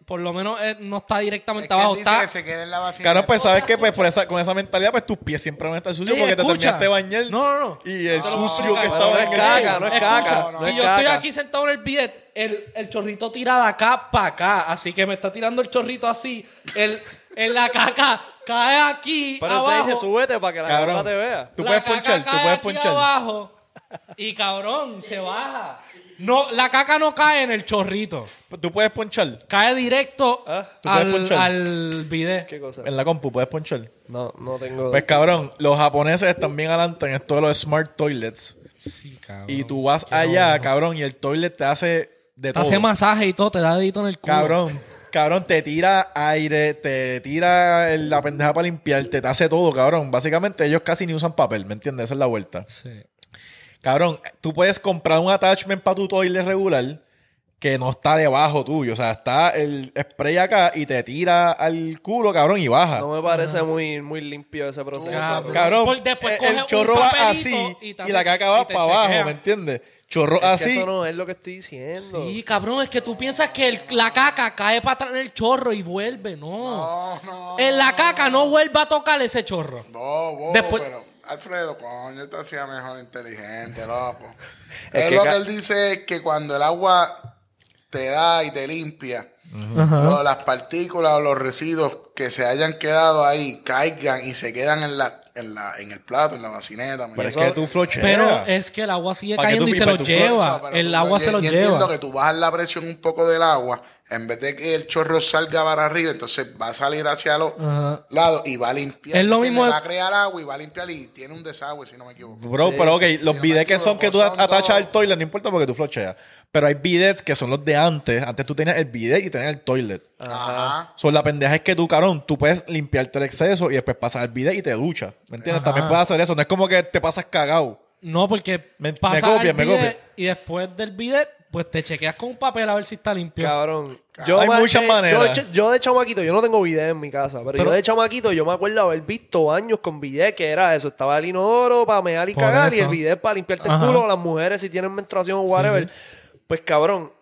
por lo menos eh, no está directamente Es que él abajo. dice Está, que se quede en la vacina. Claro, pues sabes que pues, por esa, con esa mentalidad, pues tus pies siempre van a estar sucios Ey, porque escucha. te terminaste de bañar. No, no, no. Y el Yo te lo sucio voy a que explicar. estaba no en es el caca, no es Escucha, caca. no, no si es yo estoy caca. aquí sentado en el bidet, el, el chorrito tira de acá para acá. Así que me está tirando el chorrito así. El, en la caca cae aquí Pero ese abajo. dije, súbete para que la Cabrón. cámara te vea. Tú La puedes caca ponchar, tú cae puedes aquí ponchar. abajo y cabrón, se baja. No, la caca no cae en el chorrito. Tú puedes ponchar. Cae directo Ah, ¿tú puedes al, ponchar? al bidet. ¿Qué cosa? En la compu puedes ponchar. No, no tengo... Pues cabrón, los japoneses están bien adelante en esto de los smart toilets. Sí, cabrón. Y tú vas Qué allá, no. cabrón, y el toilet te hace de Te todo. hace masaje y todo, te da dedito en el culo. Cabrón, cabrón, te tira aire, te tira el- la pendeja para limpiarte, te hace todo, cabrón. Básicamente ellos casi ni usan papel, ¿me entiendes? Esa es la vuelta. Sí. Cabrón, tú puedes comprar un attachment para tu toilet regular que no está debajo tuyo. O sea, está el spray acá y te tira al culo, cabrón, y baja. No me parece muy, muy limpio ese proceso. Ah, pero- Cabrón, Por- después el- coge el un chorro va papelito así y y, te la hace- caca va y te para abajo, chequea. ¿me entiendes? Chorro Es que así. eso no es lo que estoy diciendo. Sí, cabrón, es que tú piensas que el- la caca cae para atrás en el chorro y vuelve. No. No, no. En la caca no vuelve a tocar ese chorro. No, bobo, Después- pero Alfredo, coño, te hacía mejor inteligente, loco. Es Es que lo ca- que él dice es que cuando el agua te da y te limpia, lo- las partículas o los residuos que se hayan quedado ahí caigan y se quedan en la, en la, en el plato, en la bacineta. ¿me Pero es entiendes? que tú flocheas. Pero es que el agua sigue ¿Para qué cayendo tú y se pipas lo tu lleva. Eso, pero El tú- agua yo- se lo yo entiendo lleva. que tú bajas la presión un poco del agua, en vez de que el chorro salga para arriba, entonces va a salir hacia los Ajá. lados y va a limpiar. Es lo ¿entiendes? mismo de- Va a crear agua y va a limpiar y tiene un desagüe, si no me equivoco. Bro, pero ok, los no me bidets que son equivoco, que tú son atachas dos. al toilet, no importa porque tú flocheas. Pero hay bidets que son los de antes. Antes tú tenías el bidet y tenías el toilet. Ajá. So, la pendeja es que tú, cabrón, tú puedes limpiarte el exceso y después pasas al bidet y te duchas. ¿Me entiendes? También puedes hacer eso. No es como que te pasas cagado. No, porque Me- pasas me copia, al me bidet copia. y después del bidet, pues te chequeas con un papel a ver si está limpio. Cabrón. Hay me- muchas eh, maneras. Yo, yo de chamaquito, yo no tengo bidet en mi casa, pero, Pero- yo de chamaquito, yo me acuerdo haber visto baños con bidet, que era eso. Estaba el inodoro para mear y Por cagar y eso. el bidet para limpiarte Ajá. el culo. Las mujeres si tienen menstruación o whatever. Pues cabrón,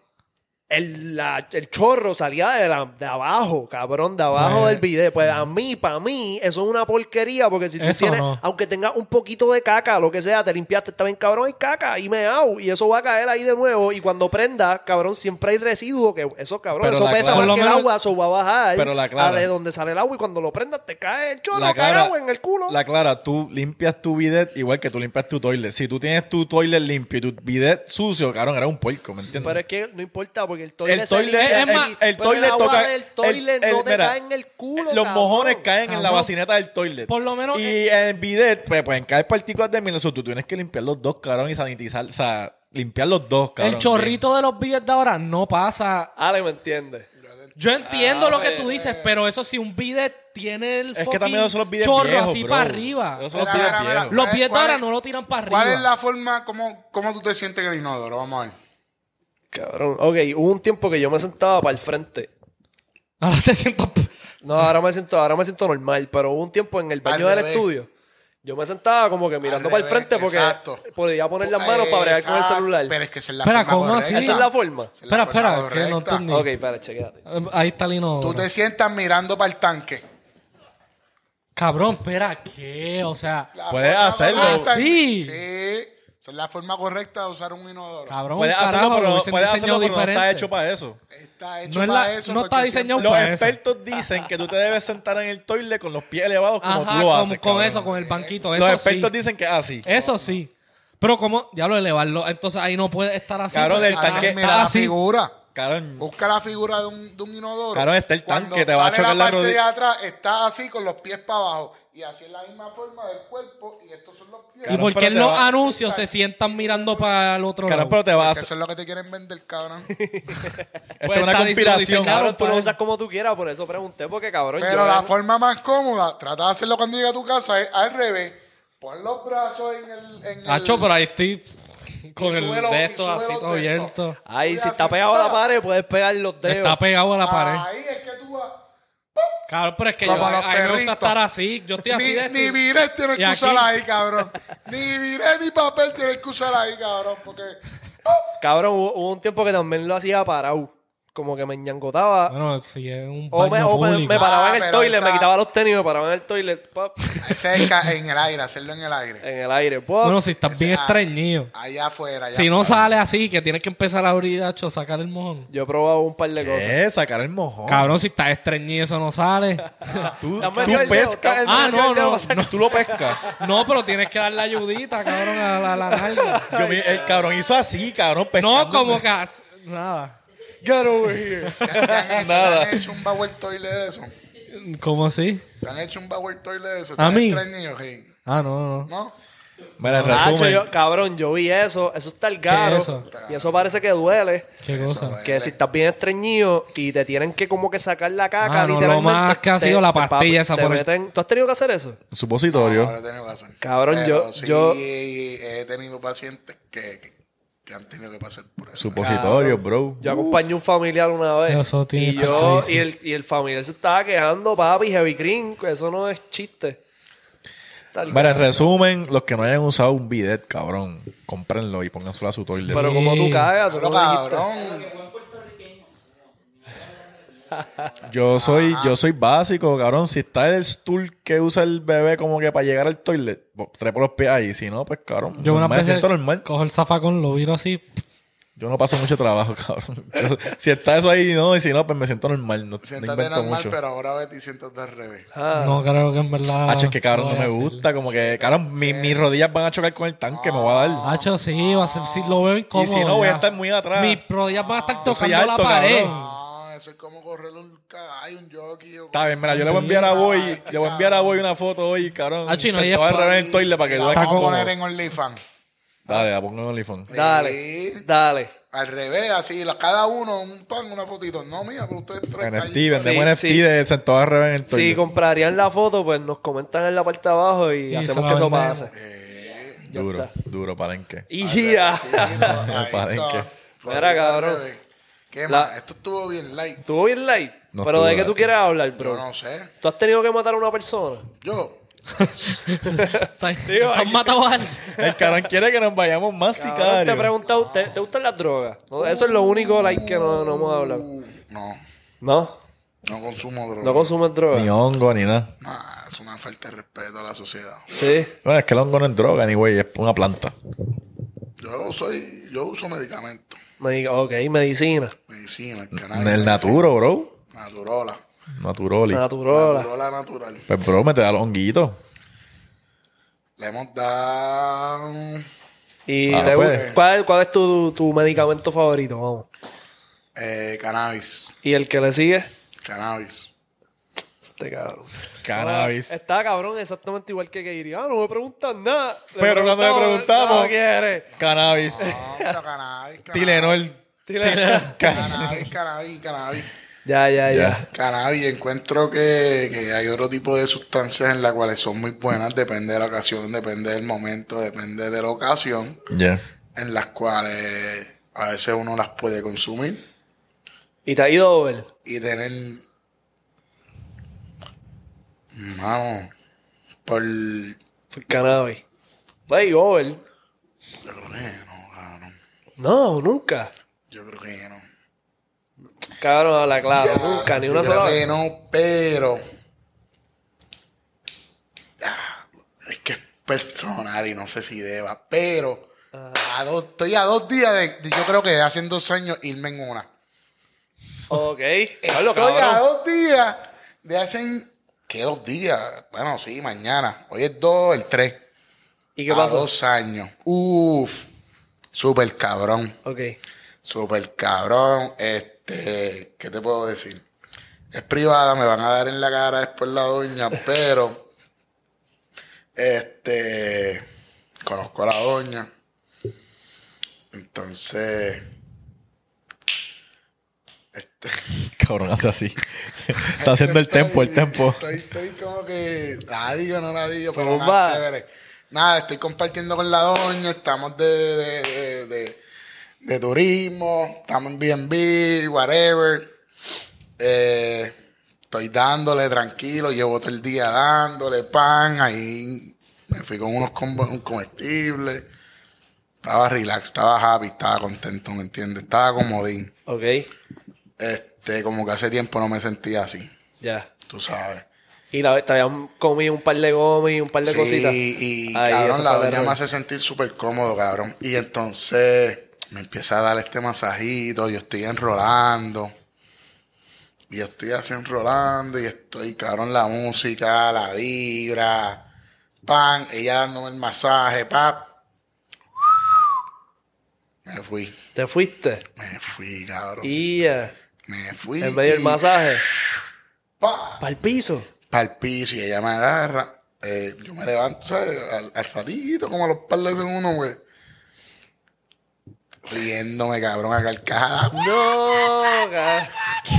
el, la- el chorro salía de, la- de abajo, cabrón, de abajo Pues- del bidet. Pues a mí, para mí, eso es una porquería, porque si tú Eso tienes, no. aunque tengas un poquito de caca, lo que sea, te limpiaste, está bien cabrón, hay caca y meao, y eso va a caer ahí de nuevo. Y cuando prenda, cabrón, siempre hay residuo, que eso, cabrón, Pero eso la pesa clara- más Por lo que el menos- agua, eso va a bajar Pero la clara- a de donde sale el agua, y cuando lo prendas te cae el chorro La clara, cagado en el culo. la clara, tú limpias tu bidet igual que tú limpias tu toilet. Si tú tienes tu toilet limpio y tu bidet sucio, cabrón, era un puerco, ¿me entiendes? Pero es que no importa, porque el toilet El se toilet, limpia es el, más, así, el pero toilet el agua toca. del toilet el- no el- te mira, cae en el culo, Los cabrón. mojones caen en la Cabrón. bacineta del toilet. Por lo menos, Y en el bidet, pues pueden caer partículas de Minnesota. Tú tienes que limpiar los dos, cabrón, y sanitizar. O sea, limpiar los dos, cabrón. el chorrito de los bidets de ahora no pasa. Ale, ¿me entiendes? Yo entiendo Ah, lo que pues, tú dices, pero eso sí, un bidet tiene el Es que fucking también esos son los bidets chorro viejos, así bro. para arriba. Esos son los Mira, bidets mira, mira. viejos. Los ¿Cuál- bidets de cuál ahora es- no lo tiran para arriba. ¿Cuál es la forma, cómo, cómo tú te sientes en el inodoro? Vamos a ver. Cabrón. Ok, hubo un tiempo que yo me sentaba para el frente. Ahora te siento... No, ahora me siento, ahora me siento normal, pero hubo un tiempo en el baño Al del revés. estudio. Yo me sentaba como que mirando Al para el revés, frente porque exacto. podía poner las manos para bregar con el Exacto, celular. Pero es que esa es la Espera, forma ¿cómo correcta. así? Esa es la forma. Esa es la Espera, espera, forma que no correcta. entendí. Ok, espera, chequéate. Ahí está el inodoro. Tú te sientas mirando para el tanque. Cabrón, espera, ¿qué? O sea, La Puedes forma hacerlo. correcta- Ah, sí. Sí. Esa es la forma correcta de usar un inodoro. cabrón, Puedes carajo, hacerlo, lo pero, hubiesen puedes hacerlo, diseñado pero no está diferente. hecho para eso. Está hecho No es para la- eso. no porque está diseñado siempre- Los para eso. expertos dicen que tú te debes sentar en el toilet con los pies elevados como Ajá, tú lo con, haces. con cabrón. eso, con el banquito. Los Eso expertos sí. dicen que es así. Eso sí. Pero como, ya lo elevarlo, entonces ahí no puede estar así. Cabrón, porque el Así, tanque- mira la así. figura. Cabrón, Busca la figura de un, de un inodoro. Cabrón, está el Cuando tanque, te va a sale chocar la parte rodilla. de atrás, está así con los pies para abajo. Y así es la misma forma del cuerpo. Y estos son los pies. ¿Y Cabrón, por qué pero en te los va- anuncios se sientan mirando para el otro cabrón, lado? pero te vas Que a eso es lo que te quieren vender, cabrón. Esto es Pues una está conspiración. diseñado Cabrón, tú lo para- usas como tú quieras, por eso pregunté, porque cabrón. Pero yo la era- forma más cómoda, trata de hacerlo cuando llegue a tu casa, es al revés. Pon los brazos en el. En el Hacho, pero ahí estoy con y el súbelo- de y esto súbelo así de todo esto. abierto. Ay, Mira, si está así, pegado a la pa. pared, puedes pegar los dedos. Está pegado a la pared. Ahí es que tú vas. Cabrón, pero es que yo, Como a, los a mí me gusta perritos. estar así. Yo estoy así de Ni, ni este- virés tienes y que aquí- usar ahí, cabrón. Ni virés ni papel tienes que usar ahí, cabrón. Porque. Cabrón, hubo, hubo un tiempo que también lo hacía parado. como que me ñangotaba. Bueno, si es un o me, baño o me, público. me paraba Ah, en el pero toilet, esa- me quitaba los tenis, me paraba en el toilet, pap, Ese es ca- en el aire, hacerlo en el aire. en el aire, pap. Bueno, si estás Ese- bien ah, estreñido. Allá afuera, allá Si no afuera. sale así, que tienes que empezar a abrir, hacho, sacar el mojón. Yo he probado un par de cosas. ¿Qué? Sacar el mojón. Cabrón, si estás estreñido, eso no sale. Tú, Estás tú metido el dedo, pescas estás el Ah, metido no, el dedo no, para sacar- no, tú lo pescas. No, pero tienes que darle ayudita, cabrón, a la, la nalga. Yo vi- el cabrón hizo así, cabrón, pescando. No, como que... as- Nada. Get over here. ¿Te, te han hecho, Nada. ¿Te han hecho un power toilet de eso? ¿Cómo así? ¿Te han hecho un power toilet de eso? ¿A ¿Te han mí? extrañado, sí? Ah, no, no. ¿No? Mira, en Nacho, resumen, yo- cabrón, yo vi eso. Eso está el garo. es eso? Y eso parece que duele. ¿Qué cosa? Que si estás bien estreñido y te tienen que como que sacar la caca, Ah, no, literalmente. lo más que ha te- sido la te- pastilla esa te por el- meten- ¿Tú has tenido que hacer eso? supositorio. No, lo he tenido que hacer. Cabrón, Pero yo- sí yo- he tenido pacientes que, que, que han tenido que pasar por eso. Supositorio, bro. Yo acompañé a un familiar una vez. Eso tiene y que estar yo, crazy. y el, y el familiar se estaba quejando, papi, heavy cream. Eso no es chiste. Está el Mira, en garo. resumen, los que no hayan usado un bidet, cabrón, cómprenlo y pónganselo a su toilet. Pero como tú cagas, tú Pero no dijiste. cabrón, Yo soy, yo soy básico, cabrón. Si está el stool que usa el bebé como que para llegar al toilet, pues, trepo los pies ahí. Si no, pues cabrón. Yo una me vez siento normal. cojo el zafacón, lo viro así. Yo no paso mucho trabajo, cabrón. Yo- si está eso ahí, no, y si no, pues me siento normal. No, no siéntate invento normal, mucho. pero ahora vete y siéntate al revés. Ah, No creo que en verdad. Hacho, es que cabrón, no lo me voy a hacer. gusta. Como que, cabrón, mi- mis rodillas van a chocar con el tanque, me va a dar. Hacho, sí, va a ser, sí, lo veo incómodo. Y si no, voy a ya. estar muy atrás. Mis rodillas van a estar Yo soy tocando alto, la pared. cabrón. No, eso es como correr un caballo, un jockey. o- Está bien, mira, yo le voy a enviar a Boy, le voy a enviar a Boy una foto hoy, cabrón. Hacho, y no Se hay te va a espacio. revés el toilet para que La veas vamos a cómo. poner en OnlyFans. Dale, la pongo en OnlyFans. Dale, Sí. dale. Al revés, así, la- cada uno, un pan, una fotito. No, mía, pero ustedes tres. N F T, callitos. vendemos Sí, N F T sí, de sí. sentado al revés en el Si toilet. comprarían la foto, pues nos comentan en la parte de abajo y, Y hacemos se la que eso vendemos. pase. Duro, está. duro, palenque. Y ya. Sí, no, ahí Palenque. está. Mira, cabrón. Al revés. ¿Qué La- más? Esto estuvo bien light. ¿Estuvo bien light? No Pero estuvo ¿de qué tú light. quieres hablar, Yo bro? no sé. ¿Tú has tenido que matar a una persona? Yo. Está- Digo, ¿Has aquí- matado a alguien? El cabrón quiere que nos vayamos más Cabrón, te he sicarios. preguntado, ¿te, te gustan las drogas? No, eso es lo único like, que no, no hemos hablado. No, ¿No? no consumo droga. ¿No consumes drogas? Ni hongo, ni nada. Nah, es una falta de respeto a la sociedad. Sí. Bueno, es que el hongo no es droga, anyway, es una planta. Yo soy, yo uso medicamentos, Medi- ok, medicina. medicina, el cannabis. El medicina. naturo, bro. Naturola. Naturoli. Naturola. Naturola natural. Pues, bro, me te da los honguitos. Le hemos dado ¿Y Ah, te pues. gusta- cuál, cuál es tu, tu medicamento favorito? Vamos. eh, cannabis. ¿Y el que le sigue? Cannabis. Este cabrón. Cannabis. Está cabrón exactamente igual que Keiri. Ah, no me preguntan nada. Le Pero cuando le preguntamos- No quiere. Cannabis. No, pero cannabis. cannabis. Tilenol. Cannabis, cannabis, cannabis. Ya, ya, ya. Ya. Cannabis, encuentro que, que hay otro tipo de sustancias en las cuales son muy buenas, depende de la ocasión, depende del momento, depende de la ocasión, Ya. en las cuales a veces uno las puede consumir ¿Y te ha ido over? y tener, mano, por, yo Por cannabis. Wey, over. creo que no, cabrón, No, nunca. yo creo que no. Cabrón, habla claro. Ya, Nunca, ni yo una creo sola que vez. no, pero ah, es que es personal y no sé si deba, pero a dos, estoy a dos días de, de- yo creo que de hace dos años irme en una. Ok. Hablo, Estoy a cabrón. dos días de hace, ¿qué dos días? Bueno, sí, mañana. Hoy es dos, el tres. ¿Y qué a pasó? dos años. Uf, súper cabrón. Ok. Súper cabrón. Este, ¿qué te puedo decir? Es privada, me van a dar en la cara después la doña, pero este conozco a la doña. Entonces, este Cabrón, hace así. Está haciendo el estoy- tempo, el tempo. Estoy, estoy como que la digo, no la digo, pero Zumba. nada, chévere. Nada, estoy compartiendo con la doña, estamos de, de, de, de- de turismo, estamos en B and B, whatever. Eh, estoy dándole tranquilo, llevo todo el día dándole pan, ahí me fui con unos com- un comestibles. Estaba relax, estaba happy, estaba contento, ¿me entiendes? Estaba comodín. Ok. este, como que hace tiempo no me sentía así, Ya. tú sabes. Y la, te habían comido un par de gomis y un par de Sí, cositas. y Ahí, cabrón, esa la fue la doña me error. hace sentir súper cómodo, cabrón. Y entonces me empieza a dar este masajito, yo estoy enrolando. Y yo estoy así enrolando y estoy, cabrón, la música, la vibra, pan, ella dándome el masaje, pap. Me fui, Te fuiste. me fui, cabrón. Y eh, Me fui. en medio del y masaje. pa, Para el piso. para el piso y ella me agarra. Eh, yo me levanto, ¿sabes? Al, al ratito, como a los par de segundos, güey. Riéndome, cabrón, a carcajadas. No, ca-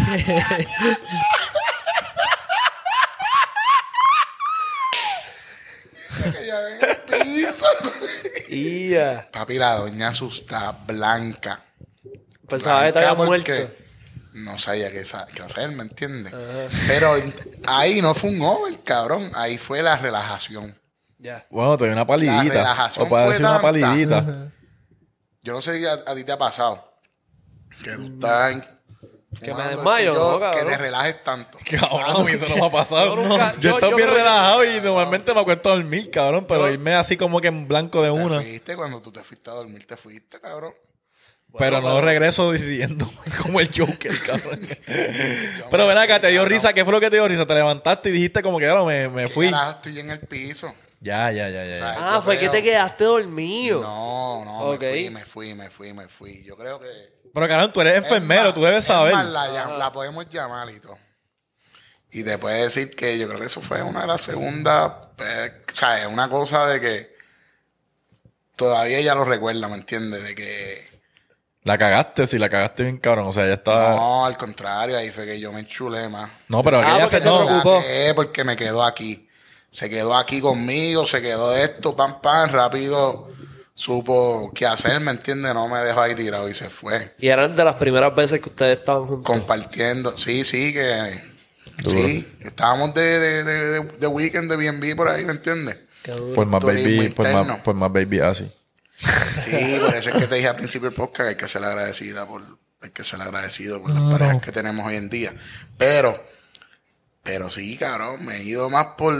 Que ya ven el piso. Y eh, Papi, la doña asustada, blanca. pensaba que te habías Blanca muerto. porque no sabía que, sa- que hacer, ¿me entiendes? Pero ahí no fue un over, cabrón. Ahí fue la relajación. Ya. Bueno, te doy una palidita. La relajación O para fue decir una tanta. palidita. Yo no sé si a, a ti te ha pasado. Que tú estás en- Que me fumando, desmayo, qué sé yo, ¿no, Que cabrón? te relajes tanto. Cabrón, a mí eso no me ha pasado. Yo nunca- yo, yo- estoy yo bien creo que- relajado y normalmente me acuerdo a dormir, cabrón. Pero Yo- irme así como que en blanco de Te una. fuiste cuando tú te fuiste a dormir, te fuiste, cabrón. Pero no pero- regreso riéndome como el Joker, cabrón. Pero ven acá, te dio risa. ¿Qué fue lo que te dio risa? Te levantaste y dijiste como que, claro, me, me ¿Qué fui. carajo? Estoy en el piso. Ya, ya, ya, ya. O ya. sea, Ah, yo fue que creo- te quedaste dormido. No, no, Ok. me fui, me fui, me fui, me fui. Yo creo que... Pero, cabrón, tú eres enfermero, Es más- tú debes es saber. más, la, llam- la podemos llamar y todo. Y te puede decir que yo creo que eso fue una de las segundas... eh, o sea, es una cosa de que... Todavía ella lo recuerda, ¿me entiendes? De que... La cagaste, sí, la cagaste bien, cabrón. O sea, ya estaba. No, No, al contrario, ahí fue que yo me enchulé más. pero Ah, aquella porque se. se No, preocupó. La que- porque me quedó aquí. Se quedó aquí conmigo, se quedó de esto, pam, pam, rápido supo qué hacer, ¿me entiendes? No me dejó ahí tirado y se fue. Y eran de las primeras veces que ustedes estaban juntos. Compartiendo. Sí, sí, que... Duro. Sí, estábamos de, de, de, de, de weekend, de B and B por ahí, ¿me entiendes? Qué duro. Por más Turismo baby, por interno. más, por más baby así. Sí, por eso es que te dije al principio del podcast que hay que ser agradecida por... Hay que ser agradecido por las parejas que tenemos hoy en día. Pero... Pero sí, cabrón, me he ido más por...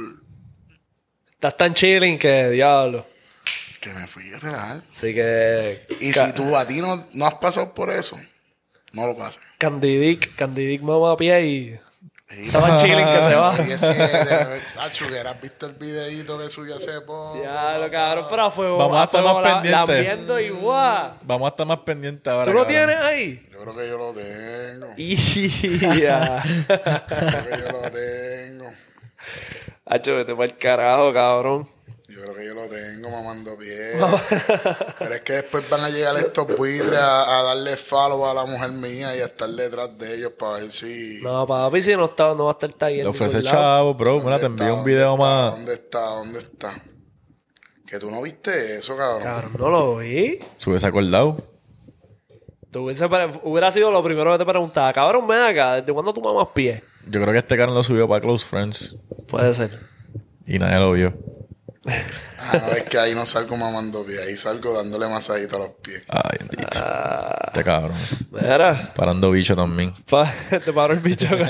Estás tan chilling que diablo. Que me fui a relajar. Así que. Y Ca- si tú a ti no, no has pasado por eso, no lo pases. Candidic, Candidic mamá a pie y. Sí. Estaba chilling que se va. diecisiete, Nacho, que has visto el videito que subí hace poco. Ya, lo cabrón, pero fue. Vamos a estar más la, la pendientes. viendo y guau. Vamos a estar más pendientes ahora. ¿Tú lo cabrón. tienes ahí? Yo creo que yo lo tengo. Ya. Yo creo que yo lo tengo. Hacho, vete para el carajo, cabrón. Yo creo que yo lo tengo mamando pie. Pero es que después van a llegar estos buitres a, a darle follow a la mujer mía y a estar detrás de ellos para ver si... No, papi, si no, está, no va a estar ahí. Le ofrece chavo, bro. Mira, te ¿Dónde envío está? un video ¿Dónde está? más. ¿Dónde está? ¿Dónde está? Que tú no viste eso, cabrón. Cabrón, no lo vi. Se hubiese acordado. Tú hubiese, pre- hubiera sido lo primero que te preguntaba. Cabrón, ven acá. ¿Desde cuándo tú mamas pie? Yo creo que este canal lo subió para Close Friends. Puede ser. Y nadie lo vio. Ah, no, es que ahí no salgo mamando pies, ahí salgo dándole masajito a los pies. Ay, bendito. Este cabrón. Mira. Parando bicho también. Pa, te paró el bicho. Míralo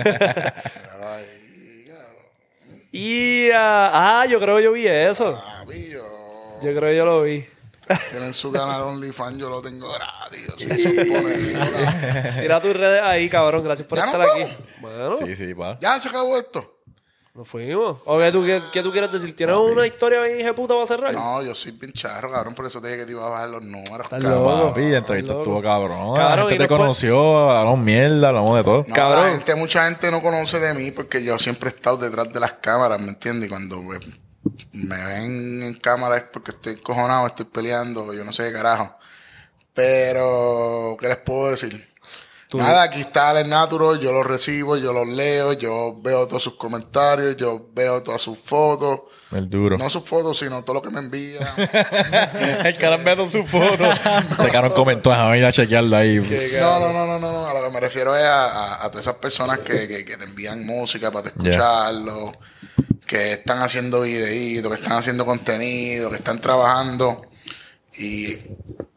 ahí, cabrón. Y ah, ah, yo creo que yo vi eso. Papi, yo- Yo creo que yo lo vi. Tienen su canal OnlyFans, yo lo tengo gratis. Yo soy supone- Tira tus redes ahí, cabrón. Gracias por ¿Ya estar nos aquí. vamos? Bueno, Sí, sí, pa. Ya se acabó esto. nos fuimos. ¿O qué tú, qué, qué tú quieres decir? ¿Tienes una historia bien hija de puta para cerrar? No, yo soy bien charro, cabrón, por eso te dije que te iba a bajar los números. Estás cabrón. loco. Papi, la entrevista Loco. estuvo cabrón. Cabrón, La y gente te después- conoció, hablamos mierda, hablamos de todo. No, Cabrón. la gente, mucha gente no conoce de mí porque yo siempre he estado detrás de las cámaras, ¿me entiendes? Y cuando pues, me ven en cámara es porque estoy encojonado, estoy peleando, yo no sé qué carajo. Pero, ¿qué les puedo decir? Nada, aquí está el Natural, yo lo recibo, yo los leo, yo veo todos sus comentarios, yo veo todas sus fotos. El duro. No sus fotos, sino todo lo que me envía. El cara ve todas sus fotos. Este cabrón comentó, déjame ir a chequearlo ahí. No, no, no, no, no, no. A lo que me refiero es a, a, a todas esas personas que, que, que te envían música para tú escucharlo, que están haciendo videitos, que están haciendo contenido, que están trabajando. Y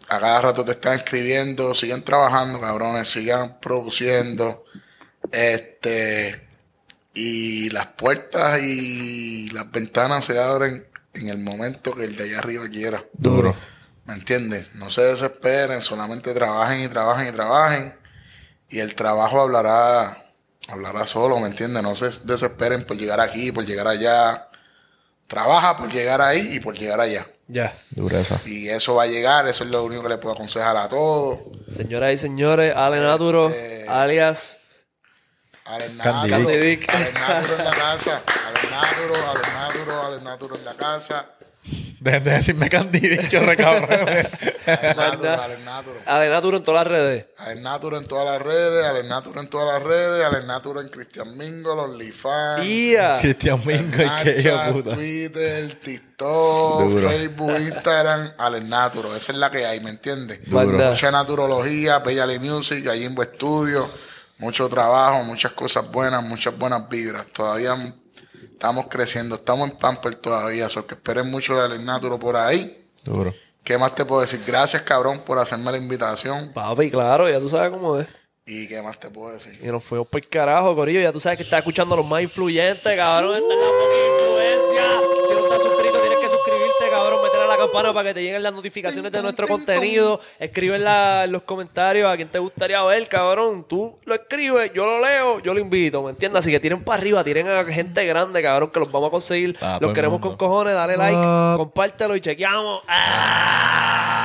a cada rato te están escribiendo, sigan trabajando, cabrones, sigan produciendo. Este, y las puertas y las ventanas se abren en el momento que el de allá arriba quiera. Duro. ¿Me entiendes? No se desesperen, solamente trabajen y trabajen y trabajen. Y el trabajo hablará, hablará solo, ¿me entiendes? No se desesperen por llegar aquí, por llegar allá. Trabaja por llegar ahí y por llegar allá. Ya. Dureza. Y eso va a llegar, eso es lo único que le puedo aconsejar a todos. Señoras y señores, Ale Naturo, Este- alias Alex Candy Naturo, Dick. Alex Naturo en la casa. Alex Naturo, Alex Naturo, Alex Naturo en la casa. Dejen de decirme candidicho, cabrón. Alex Naturo, Alex Naturo. Ale Naturo en todas las redes. Alex Naturo en todas las redes, Alex Naturo en todas las redes, Alex Naturo en Cristian Mingo, los OnlyFans. Tía. Cristian Mingo y que yo, Snapchat, puta. Twitter, TikTok, Duro. Facebook, Instagram, Alex Naturo. Esa es la que hay, ¿me entiendes? Duro. Mucha naturología, Bellale Music, allí en Estudio. Mucho trabajo, muchas cosas buenas, muchas buenas vibras. Todavía estamos creciendo, estamos en Pamper todavía. Eso que esperen mucho de Alex Naturo por ahí. Duro. ¿Qué más te puedo decir? Gracias, cabrón, por hacerme la invitación. Papi, claro, ya tú sabes cómo es. ¿Y qué más te puedo decir? Y nos fuimos por el carajo, corillo. Ya tú sabes que estás escuchando a los más influyentes, cabrón. Esta es la fucking influencia. Si no estás suscrito, tienes que suscribirte, cabrón. Meter a la campana para que te lleguen las notificaciones de nuestro contenido. Escribe en, la- en los comentarios a quién te gustaría ver, cabrón. Tú lo escribes, yo lo leo, yo lo invito, ¿me entiendes? Así que tiren para arriba, tiren a gente grande, cabrón, que los vamos a conseguir. Ah, todo los el queremos mundo. con cojones. Dale like, Ah. compártelo y chequeamos. ¡Ah!